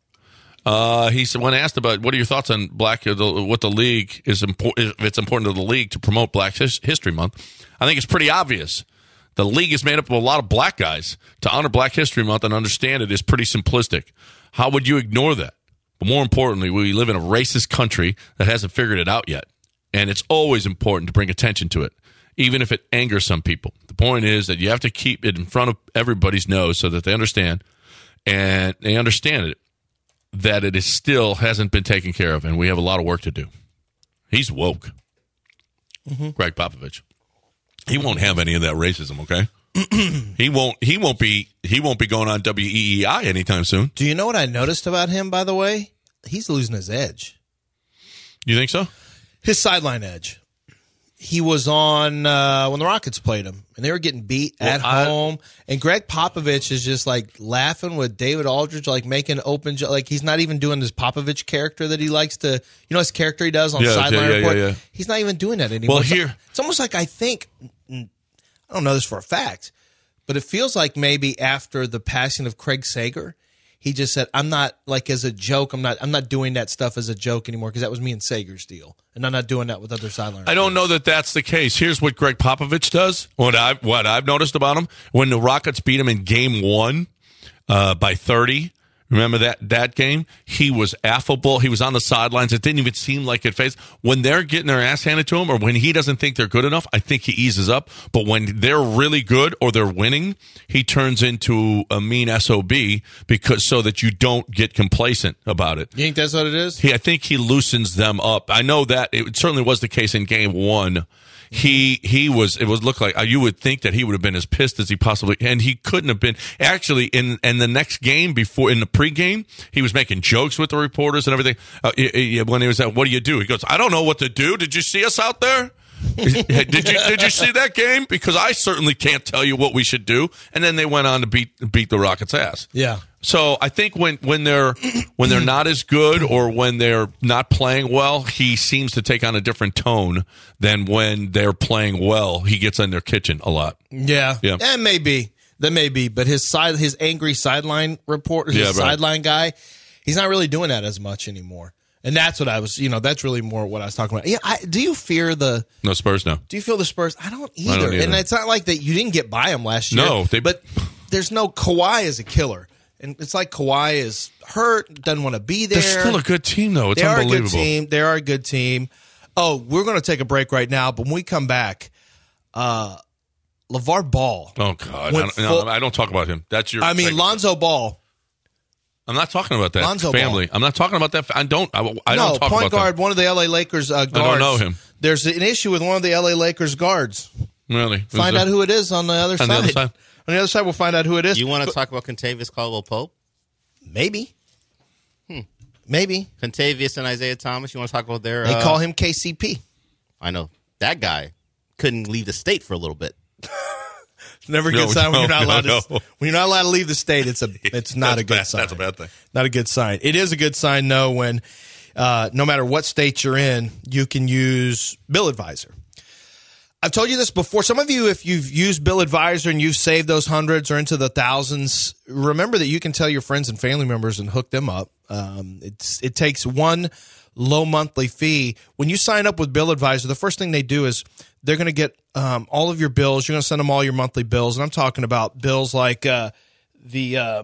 Uh, he said when asked about what are your thoughts on Black, the, what the league is important, if it's important to the league to promote Black His- History Month, I think it's pretty obvious. The league is made up of a lot of black guys. To honor Black History Month and understand it is pretty simplistic. How would you ignore that? But more importantly, we live in a racist country that hasn't figured it out yet. And it's always important to bring attention to it, even if it angers some people. The point is that you have to keep it in front of everybody's nose so that they understand, and they understand it, that it is still hasn't been taken care of, and we have a lot of work to do. He's woke. Mm-hmm. Greg Popovich. He won't have any of that racism, okay? he won't he won't be he won't be going on W E E I anytime soon. Do you know what I noticed about him, by the way? He's losing his edge. You think so? His sideline edge. he was on uh, when the Rockets played him, and they were getting beat Well, at I- home. And Greg Popovich is just like laughing with David Aldridge, like making open, jo- like he's not even doing this Popovich character that he likes to, you know, his character he does on Yeah, Sideline yeah, yeah, Report. yeah, yeah. He's not even doing that anymore. Well, It's- here- it's almost like I think, I don't know this for a fact, but it feels like maybe after the passing of Craig Sager, he just said, "I'm not like as a joke. I'm not. I'm not doing that stuff as a joke anymore because that was me and Sager's deal, and I'm not doing that with other sideline." I don't know that that's the case. Here's what Greg Popovich does. What I've what I've noticed about him when the Rockets beat him in Game One uh, by thirty. Remember that that game? He was affable. He was on the sidelines. It didn't even seem like it phased. When they're getting their ass handed to him, or when he doesn't think they're good enough, I think he eases up. But when they're really good or they're winning, he turns into a mean S O B because so that you don't get complacent about it. You think that's what it is? He, I think he loosens them up. I know that it certainly was the case in Game One. He he was it was looked like you would think that he would have been as pissed as he possibly, and he couldn't have been. Actually, in in the next game before in the pregame, he was making jokes with the reporters and everything. Uh, he- he- when he was at, what do you do? He goes, I don't know what to do. Did you see us out there? did you did you see that game? Because I certainly can't tell you what we should do. And then they went on to beat beat the Rockets' ass. Yeah. So I think when, when they're when they're not as good or when they're not playing well, he seems to take on a different tone than when they're playing well. He gets in their kitchen a lot. Yeah, Yeah. that may be. That may be. But his side, his angry sideline report, his Yeah, right. sideline guy, he's not really doing that as much anymore. And that's what I was, you know, that's really more what I was talking about. Yeah, I, do you fear the? No Spurs now. Do you feel the Spurs? I don't either. I don't either. And it's not like that. You didn't get by them last year. No, they- but there's no Kawhi is a killer, and it's like Kawhi is hurt, doesn't want to be there. They're still a good team, though. It's they are a unbelievable. good team. They are a good team. Oh, we're going to take a break right now, but when we come back, uh, LeVar Ball. Oh God, I went don't, full- no, I don't talk about him. That's your. I mean, segment. Lonzo Ball. I'm not talking about that Lonzo family. I'm not talking about that. I don't. I, I don't no, talk point about guard, them. one of the L A Lakers uh, guards. I don't know him. There's an issue with one of the L A Lakers guards. Really? Find Who's out that? who it is on the other On side. the other side? On the other side, we'll find out who it is. You want to But- talk about Contavious Caldwell Pope? Maybe. Hmm. Maybe. Contavious and Isaiah Thomas. You want to talk about their? They uh, call him K C P. I know that guy couldn't leave the state for a little bit. It's never a No, good sign when you're no, not allowed no, to. no. When you're not allowed to leave the state, it's a. It's not That's a good bad. sign. That's a bad thing. Not a good sign. It is a good sign, though, when uh, no matter what state you're in, you can use Bill Advisor. I've told you this before. Some of you, if you've used Bill Advisor and you've saved those hundreds or into the thousands, remember that you can tell your friends and family members and hook them up. Um, it's it takes one low monthly fee. When you sign up with Bill Advisor, the first thing they do is they're going to get um, all of your bills. You're going to send them all your monthly bills. And I'm talking about bills like uh, the, uh,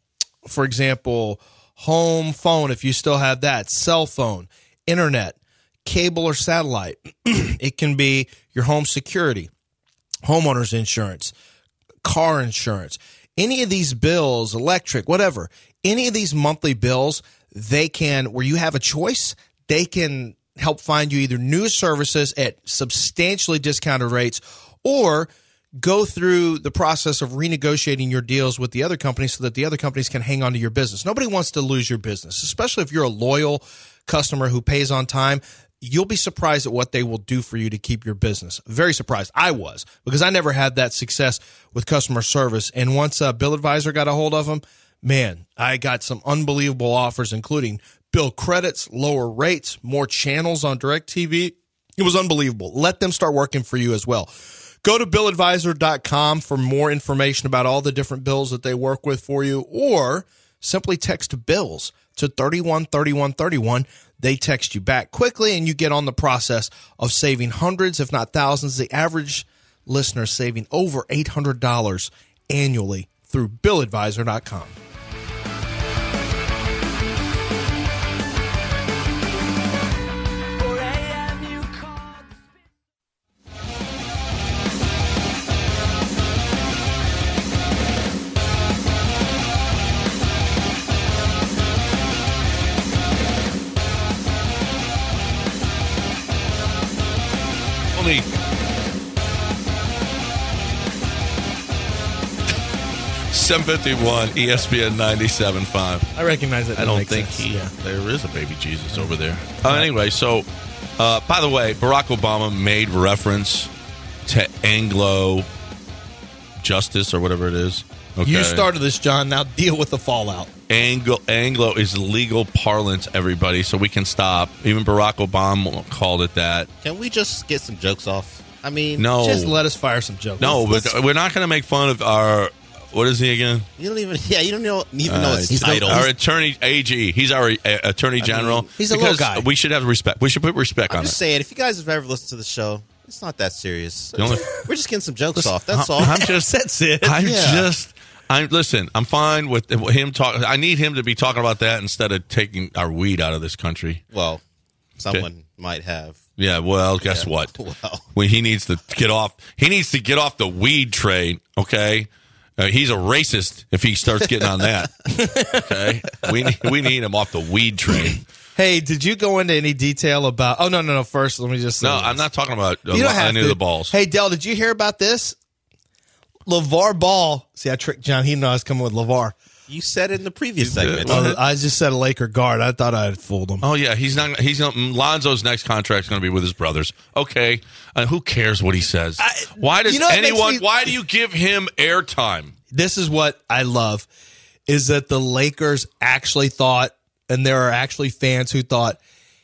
for example, home phone, if you still have that, cell phone, internet, cable or satellite. It can be your home security, homeowner's insurance, car insurance, any of these bills, electric, whatever, any of these monthly bills, they can, where you have a choice, they can help find you either new services at substantially discounted rates or go through the process of renegotiating your deals with the other companies so that the other companies can hang on to your business. Nobody wants to lose your business, especially if you're a loyal customer who pays on time. You'll be surprised at what they will do for you to keep your business. Very surprised. I was, because I never had that success with customer service. And once uh, Bill Advisor got a hold of them, man, I got some unbelievable offers, including bill credits, lower rates, more channels on DirecTV. It was unbelievable. Let them start working for you as well. Go to bill advisor dot com for more information about all the different bills that they work with for you, or simply text bills to thirty-one thirty-one thirty-one. They text you back quickly, and you get on the process of saving hundreds, if not thousands. The average listener saving over eight hundred dollars annually through bill advisor dot com. seven fifty-one, E S P N ninety-seven point five. I recognize that. I don't makes think sense. he. Yeah. There is a baby Jesus over there. Uh, anyway, so uh, by the way, Barack Obama made reference to Anglo justice or whatever it is. Okay. You started this, John. Now deal with the fallout. Anglo, Anglo is legal parlance, everybody, so we can stop. Even Barack Obama called it that. Can we just get some jokes off? I mean, No. Just let us fire some jokes. No, but we're not going to make fun of our. What is he again? you don't even. Yeah, you don't know, even know Uh, his he's title. Our attorney A G. He's our uh, attorney general. mean, he's a little Because guy. We should have respect. We should put respect I'm on just it. saying, if you guys have ever listened to the show, it's not that serious. The only- We're just getting some jokes Listen, off. That's I'm- all. I'm just. That's it. I'm Yeah. just. I'm listen. I'm fine with him talking. I need him to be talking about that instead of taking our weed out of this country. Well, someone might have. Yeah. Well, guess Yeah, what? well. When he needs to get off. He needs to get off the weed train. Okay. Uh, he's a racist if he starts getting on that. Okay. We need, we need him off the weed train. Hey, did you go into any detail about? Oh no, no, no. First, let me just say No, this. I'm not talking about uh, You don't have any to. of the balls. Hey, Dell, did you hear about this? LeVar Ball. See, I tricked John. He knew I was coming with LeVar. You said it in the previous You did. segment. Well, Uh, I just said a Laker guard. I thought I had fooled him. Oh yeah, he's not. He's not, Lonzo's next contract's going to be with his brothers. Okay, uh, who cares what he says? why does you know what makes anyone? me- Why do you give him airtime? This is what I love, is that the Lakers actually thought, and there are actually fans who thought,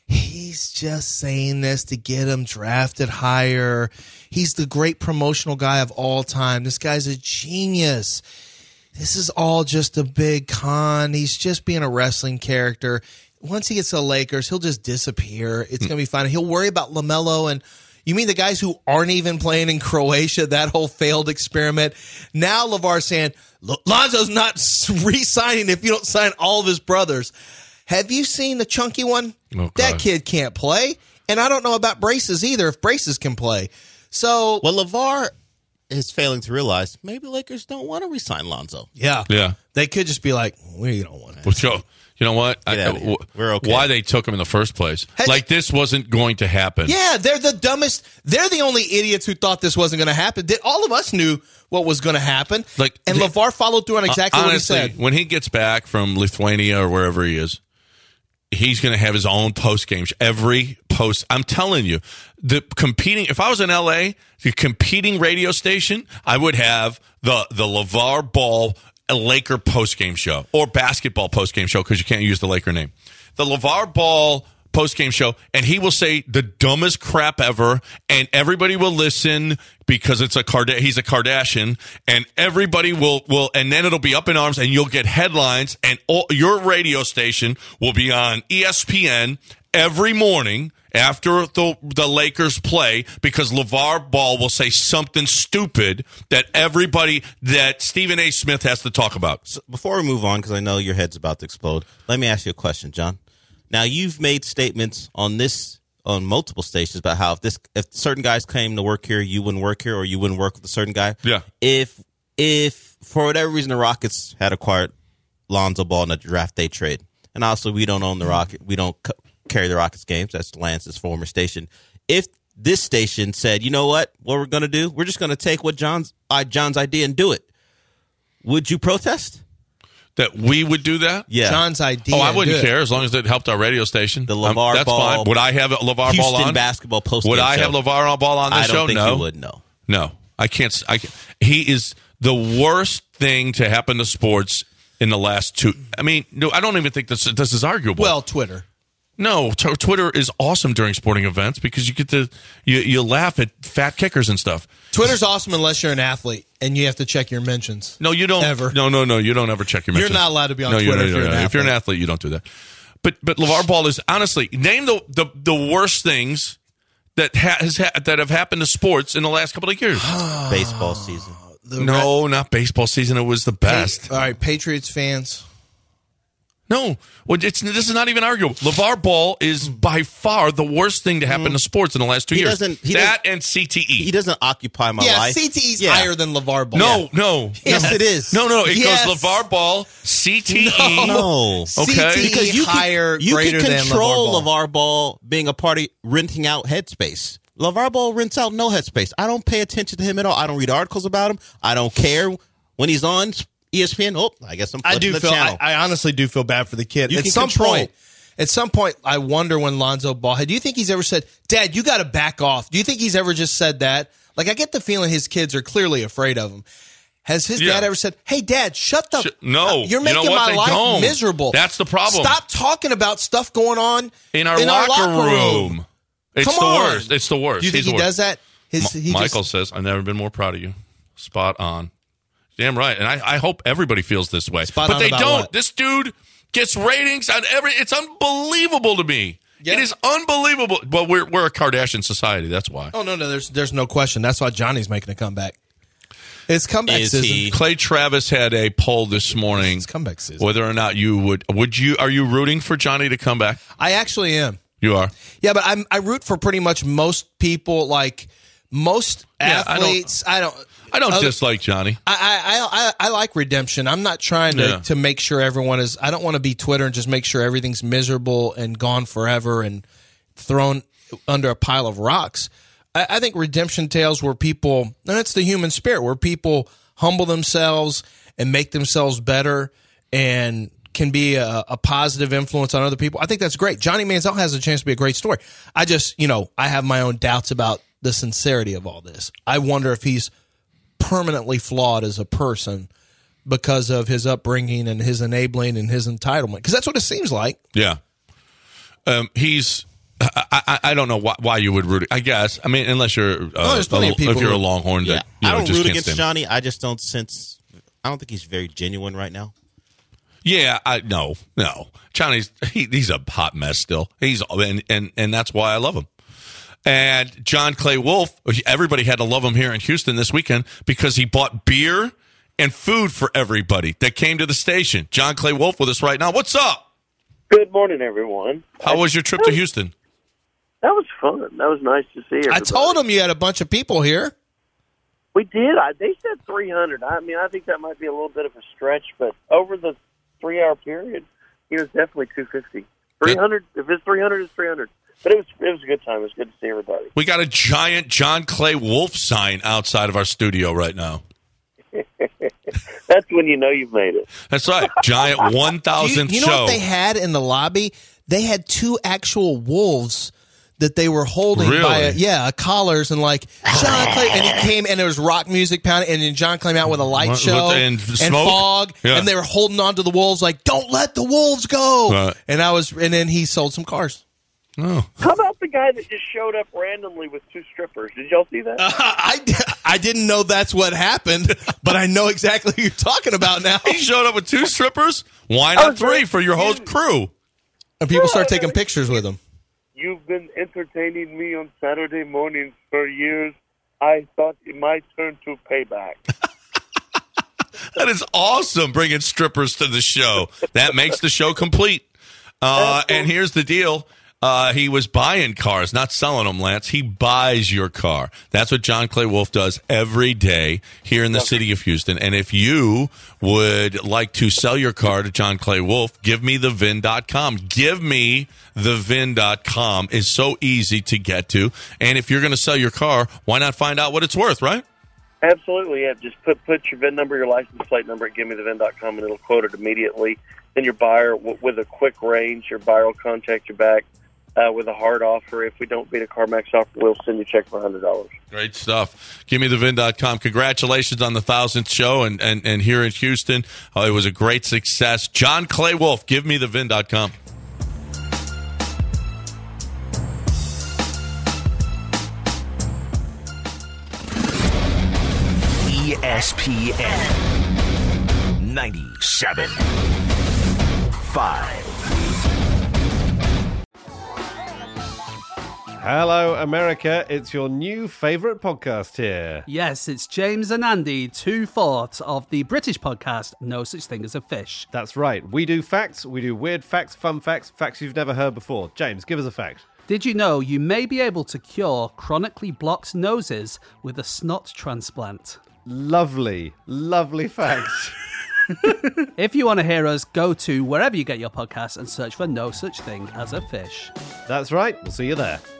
he's just saying this to get him drafted higher. He's the great promotional guy of all time. This guy's a genius. This is all just a big con. He's just being a wrestling character. Once he gets to the Lakers, he'll just disappear. It's going to be fine. He'll worry about LaMelo and you mean the guys who aren't even playing in Croatia, that whole failed experiment. Now LeVar's saying, Lonzo's not re-signing if you don't sign all of his brothers. Have you seen the chunky one? Oh, that God. kid can't play. And I don't know about Braces either, if Braces can play. So, well, LeVar is failing to realize maybe Lakers don't want to re-sign Lonzo. yeah. Yeah. They could just be like, we don't want Well, so, you know what? Get out of here. We're okay. Why they took him in the first place? Like this wasn't going to happen. Yeah, they're the dumbest. They're the only idiots who thought this wasn't going to happen. They- All of us knew what was going to happen. Like, and LeVar followed through on exactly Honestly, what he said. when he gets back from Lithuania or wherever he is, he's going to have his own post game. Every post, I'm telling you, the competing. If I was in L A, the competing radio station, I would have the the LeVar Ball Laker post game show or basketball post game show because you can't use the Laker name. The LeVar Ball post game show, and he will say the dumbest crap ever, and everybody will listen because it's a Card- he's a Kardashian, and everybody will will, and then it'll be up in arms, and you'll get headlines, and all, your radio station will be on E S P N every morning after the the Lakers play because LeVar Ball will say something stupid that everybody that Stephen A. Smith has to talk about. So before we move on, because I know your head's about to explode, let me ask you a question, John. Now, you've made statements on this on multiple stations about how if this if certain guys came to work here, you wouldn't work here, or you wouldn't work with a certain guy. Yeah. If if for whatever reason the Rockets had acquired Lonzo Ball in a draft day trade, and also we don't own the Rocket, we don't c- carry the Rockets games. That's Lance's former station. If this station said, you know what, what we're going to do, we're just going to take what John's uh, John's idea and do it. Would you protest? That we would do that? Yeah. John's idea. Oh, I wouldn't do it. care as long as it helped our radio station. The Um, LeVar that's Ball, fine. Would I have a LeVar Ball Houston on? basketball post Would I show. have LeVar Ball on this I don't show? think no. you would. No. No. I can't. s- I can't. He is the worst thing to happen to sports in the last two. I mean, no, I don't even think this this is arguable. Well, Twitter. No, t- Twitter is awesome during sporting events because you get to you you laugh at fat kickers and stuff. Twitter's awesome unless you're an athlete and you have to check your mentions. No, you don't Ever. No, no, no. You don't ever check your You're mentions. not allowed to be on no, Twitter You're, if you're an if you're an athlete. athlete, you don't do that. But but LeVar Ball is honestly name the the, the worst things that ha- has ha- that have happened to sports in the last couple of years. Baseball season. The No, not baseball season. It was the best. All right, Patriots fans. No, well, it's this is not even arguable. LeVar Ball is by far the worst thing to happen to sports in the last two He years. doesn't- he that and C T E. He doesn't occupy my yeah, life. C T E's Yeah. higher than LeVar Ball. No, no, Yes, no. it is. No, no, it Yes. goes LeVar Ball, C T E. No. Okay. C T E Because you higher, can, you greater can than control LeVar Ball. LeVar Ball being a party renting out headspace. LeVar Ball rents out no headspace. I don't pay attention to him at all. I don't read articles about him. I don't care when he's on E S P N. Oh, I guess I'm. I do the feel. I, channel. I honestly do feel bad for the kid. You at can some control. point, at some point, I wonder when Lonzo Ball. Do you think he's ever said, "Dad, you got to back off"? Do you think he's ever just said that? Like, I get the feeling his kids are clearly afraid of him. Has his Yeah. dad ever said, "Hey, Dad, shut the Sh- no, you're you making know what? my They life don't. miserable"? That's the problem. Stop talking about stuff going on in our, in locker, our locker room. room. It's Come the on. worst. It's the worst. Do you think He's he the does worst. that? His, M- he Michael just, says, "I've never been more proud of you." Spot on. Damn right. And I, I hope everybody feels this way. Spot but on they about don't. what? This dude gets ratings on every. It's unbelievable to me. Yeah. It is unbelievable. Well, we're we're a Kardashian society. That's why. oh no, no, there's there's no question. That's why Johnny's making a comeback. It's comeback Is season. he- Clay Travis had a poll this morning. It's comeback season. Whether or not you would would you are you rooting for Johnny to come back? I actually am. You are. Yeah, but I'm I root for pretty much most people. Like most Yeah, I don't- athletes, I don't. I don't other- dislike Johnny. I, I, I, I like redemption. I'm not trying to, Yeah. to make sure everyone is. I don't want to be Twitter and just make sure everything's miserable and gone forever and thrown under a pile of rocks. I, I think redemption tales where people, and it's the human spirit, where people humble themselves and make themselves better and can be a, a positive influence on other people. I think that's great. Johnny Manziel has a chance to be a great story. I just, you know, I have my own doubts about the sincerity of all this. I wonder if he's permanently flawed as a person because of his upbringing and his enabling and his entitlement. Because that's what it seems like. Yeah. Um, he's. I, I, I don't know why, why you would root. I guess. I mean, unless you're. Uh, No, there's plenty a, of people if you're a who- Longhorn, Yeah, that you I know, don't just root can't against stand. Johnny. I just don't sense. I don't think he's very genuine right now. Yeah, I no, no. Johnny's he, he's a hot mess still. He's and, and and that's why I love him. And John Clay Wolf, everybody had to love him here in Houston this weekend because he bought beer and food for everybody that came to the station. John Clay Wolf with us right now. What's up? Good morning, everyone. How was your trip to Houston? That was fun. That was nice to see everybody. I told him you had a bunch of people here. We did. I, they said three hundred. I mean, I think that might be a little bit of a stretch, but over the three-hour period, it was definitely two fifty. three hundred. If it's three hundred, it's three hundred. But it was it was a good time. It was good to see everybody. We got a giant John Clay Wolf sign outside of our studio right now. That's when you know you've made it. That's right. Giant one You, thousandth you know show. what they had in the lobby? They had two actual wolves that they were holding Really? by a, yeah, a collars and like John Clay, and he came and there was rock music pounding, and then John came out with a light What- show what- and smoke? fog, Yeah. and they were holding on to the wolves like, "Don't let the wolves go." Right. And I was, and then he sold some cars. Oh. How about the guy that just showed up randomly with two strippers? Did y'all see that? Uh, I, I didn't know that's what happened, but I know exactly who you're talking about now. He showed up with two strippers. Why not three for your whole crew? And people start taking pictures with him. You've been entertaining me on Saturday mornings for years. I thought it might turn to payback. That is awesome, bringing strippers to the show. That makes the show complete. Uh, and here's the deal. Uh, he was buying cars, not selling them, Lance. He buys your car. That's what John Clay Wolf does every day here in the city of Houston. And if you would like to sell your car to John Clay Wolf, give me the V I N dot com. Give me the V I N dot com is so easy to get to. And if you're going to sell your car, why not find out what it's worth, right? Absolutely, yeah. Just put put your V I N number, your license plate number, and give me the V I N dot com, and it'll quote it immediately. Then your buyer, w- with a quick range, your buyer will contact you back uh, with a hard offer. If we don't beat a CarMax offer, we'll send you a check for one hundred dollars. Great stuff. Give me the V I N dot com. Congratulations on the thousandth show and, and, and here in Houston. Uh, it was a great success. John Clay Wolf, give me the V I N dot com. E S P N ninety-seven point five. Hello, America. It's your new favourite podcast here. Yes, it's James and Andy, two-fourths of the British podcast No Such Thing as a Fish. That's right. We do facts. We do weird facts, fun facts, facts you've never heard before. James, give us a fact. Did you know you may be able to cure chronically blocked noses with a snot transplant? Lovely, lovely facts. If you want to hear us, go to wherever you get your podcasts and search for No Such Thing as a Fish. That's right. We'll see you there.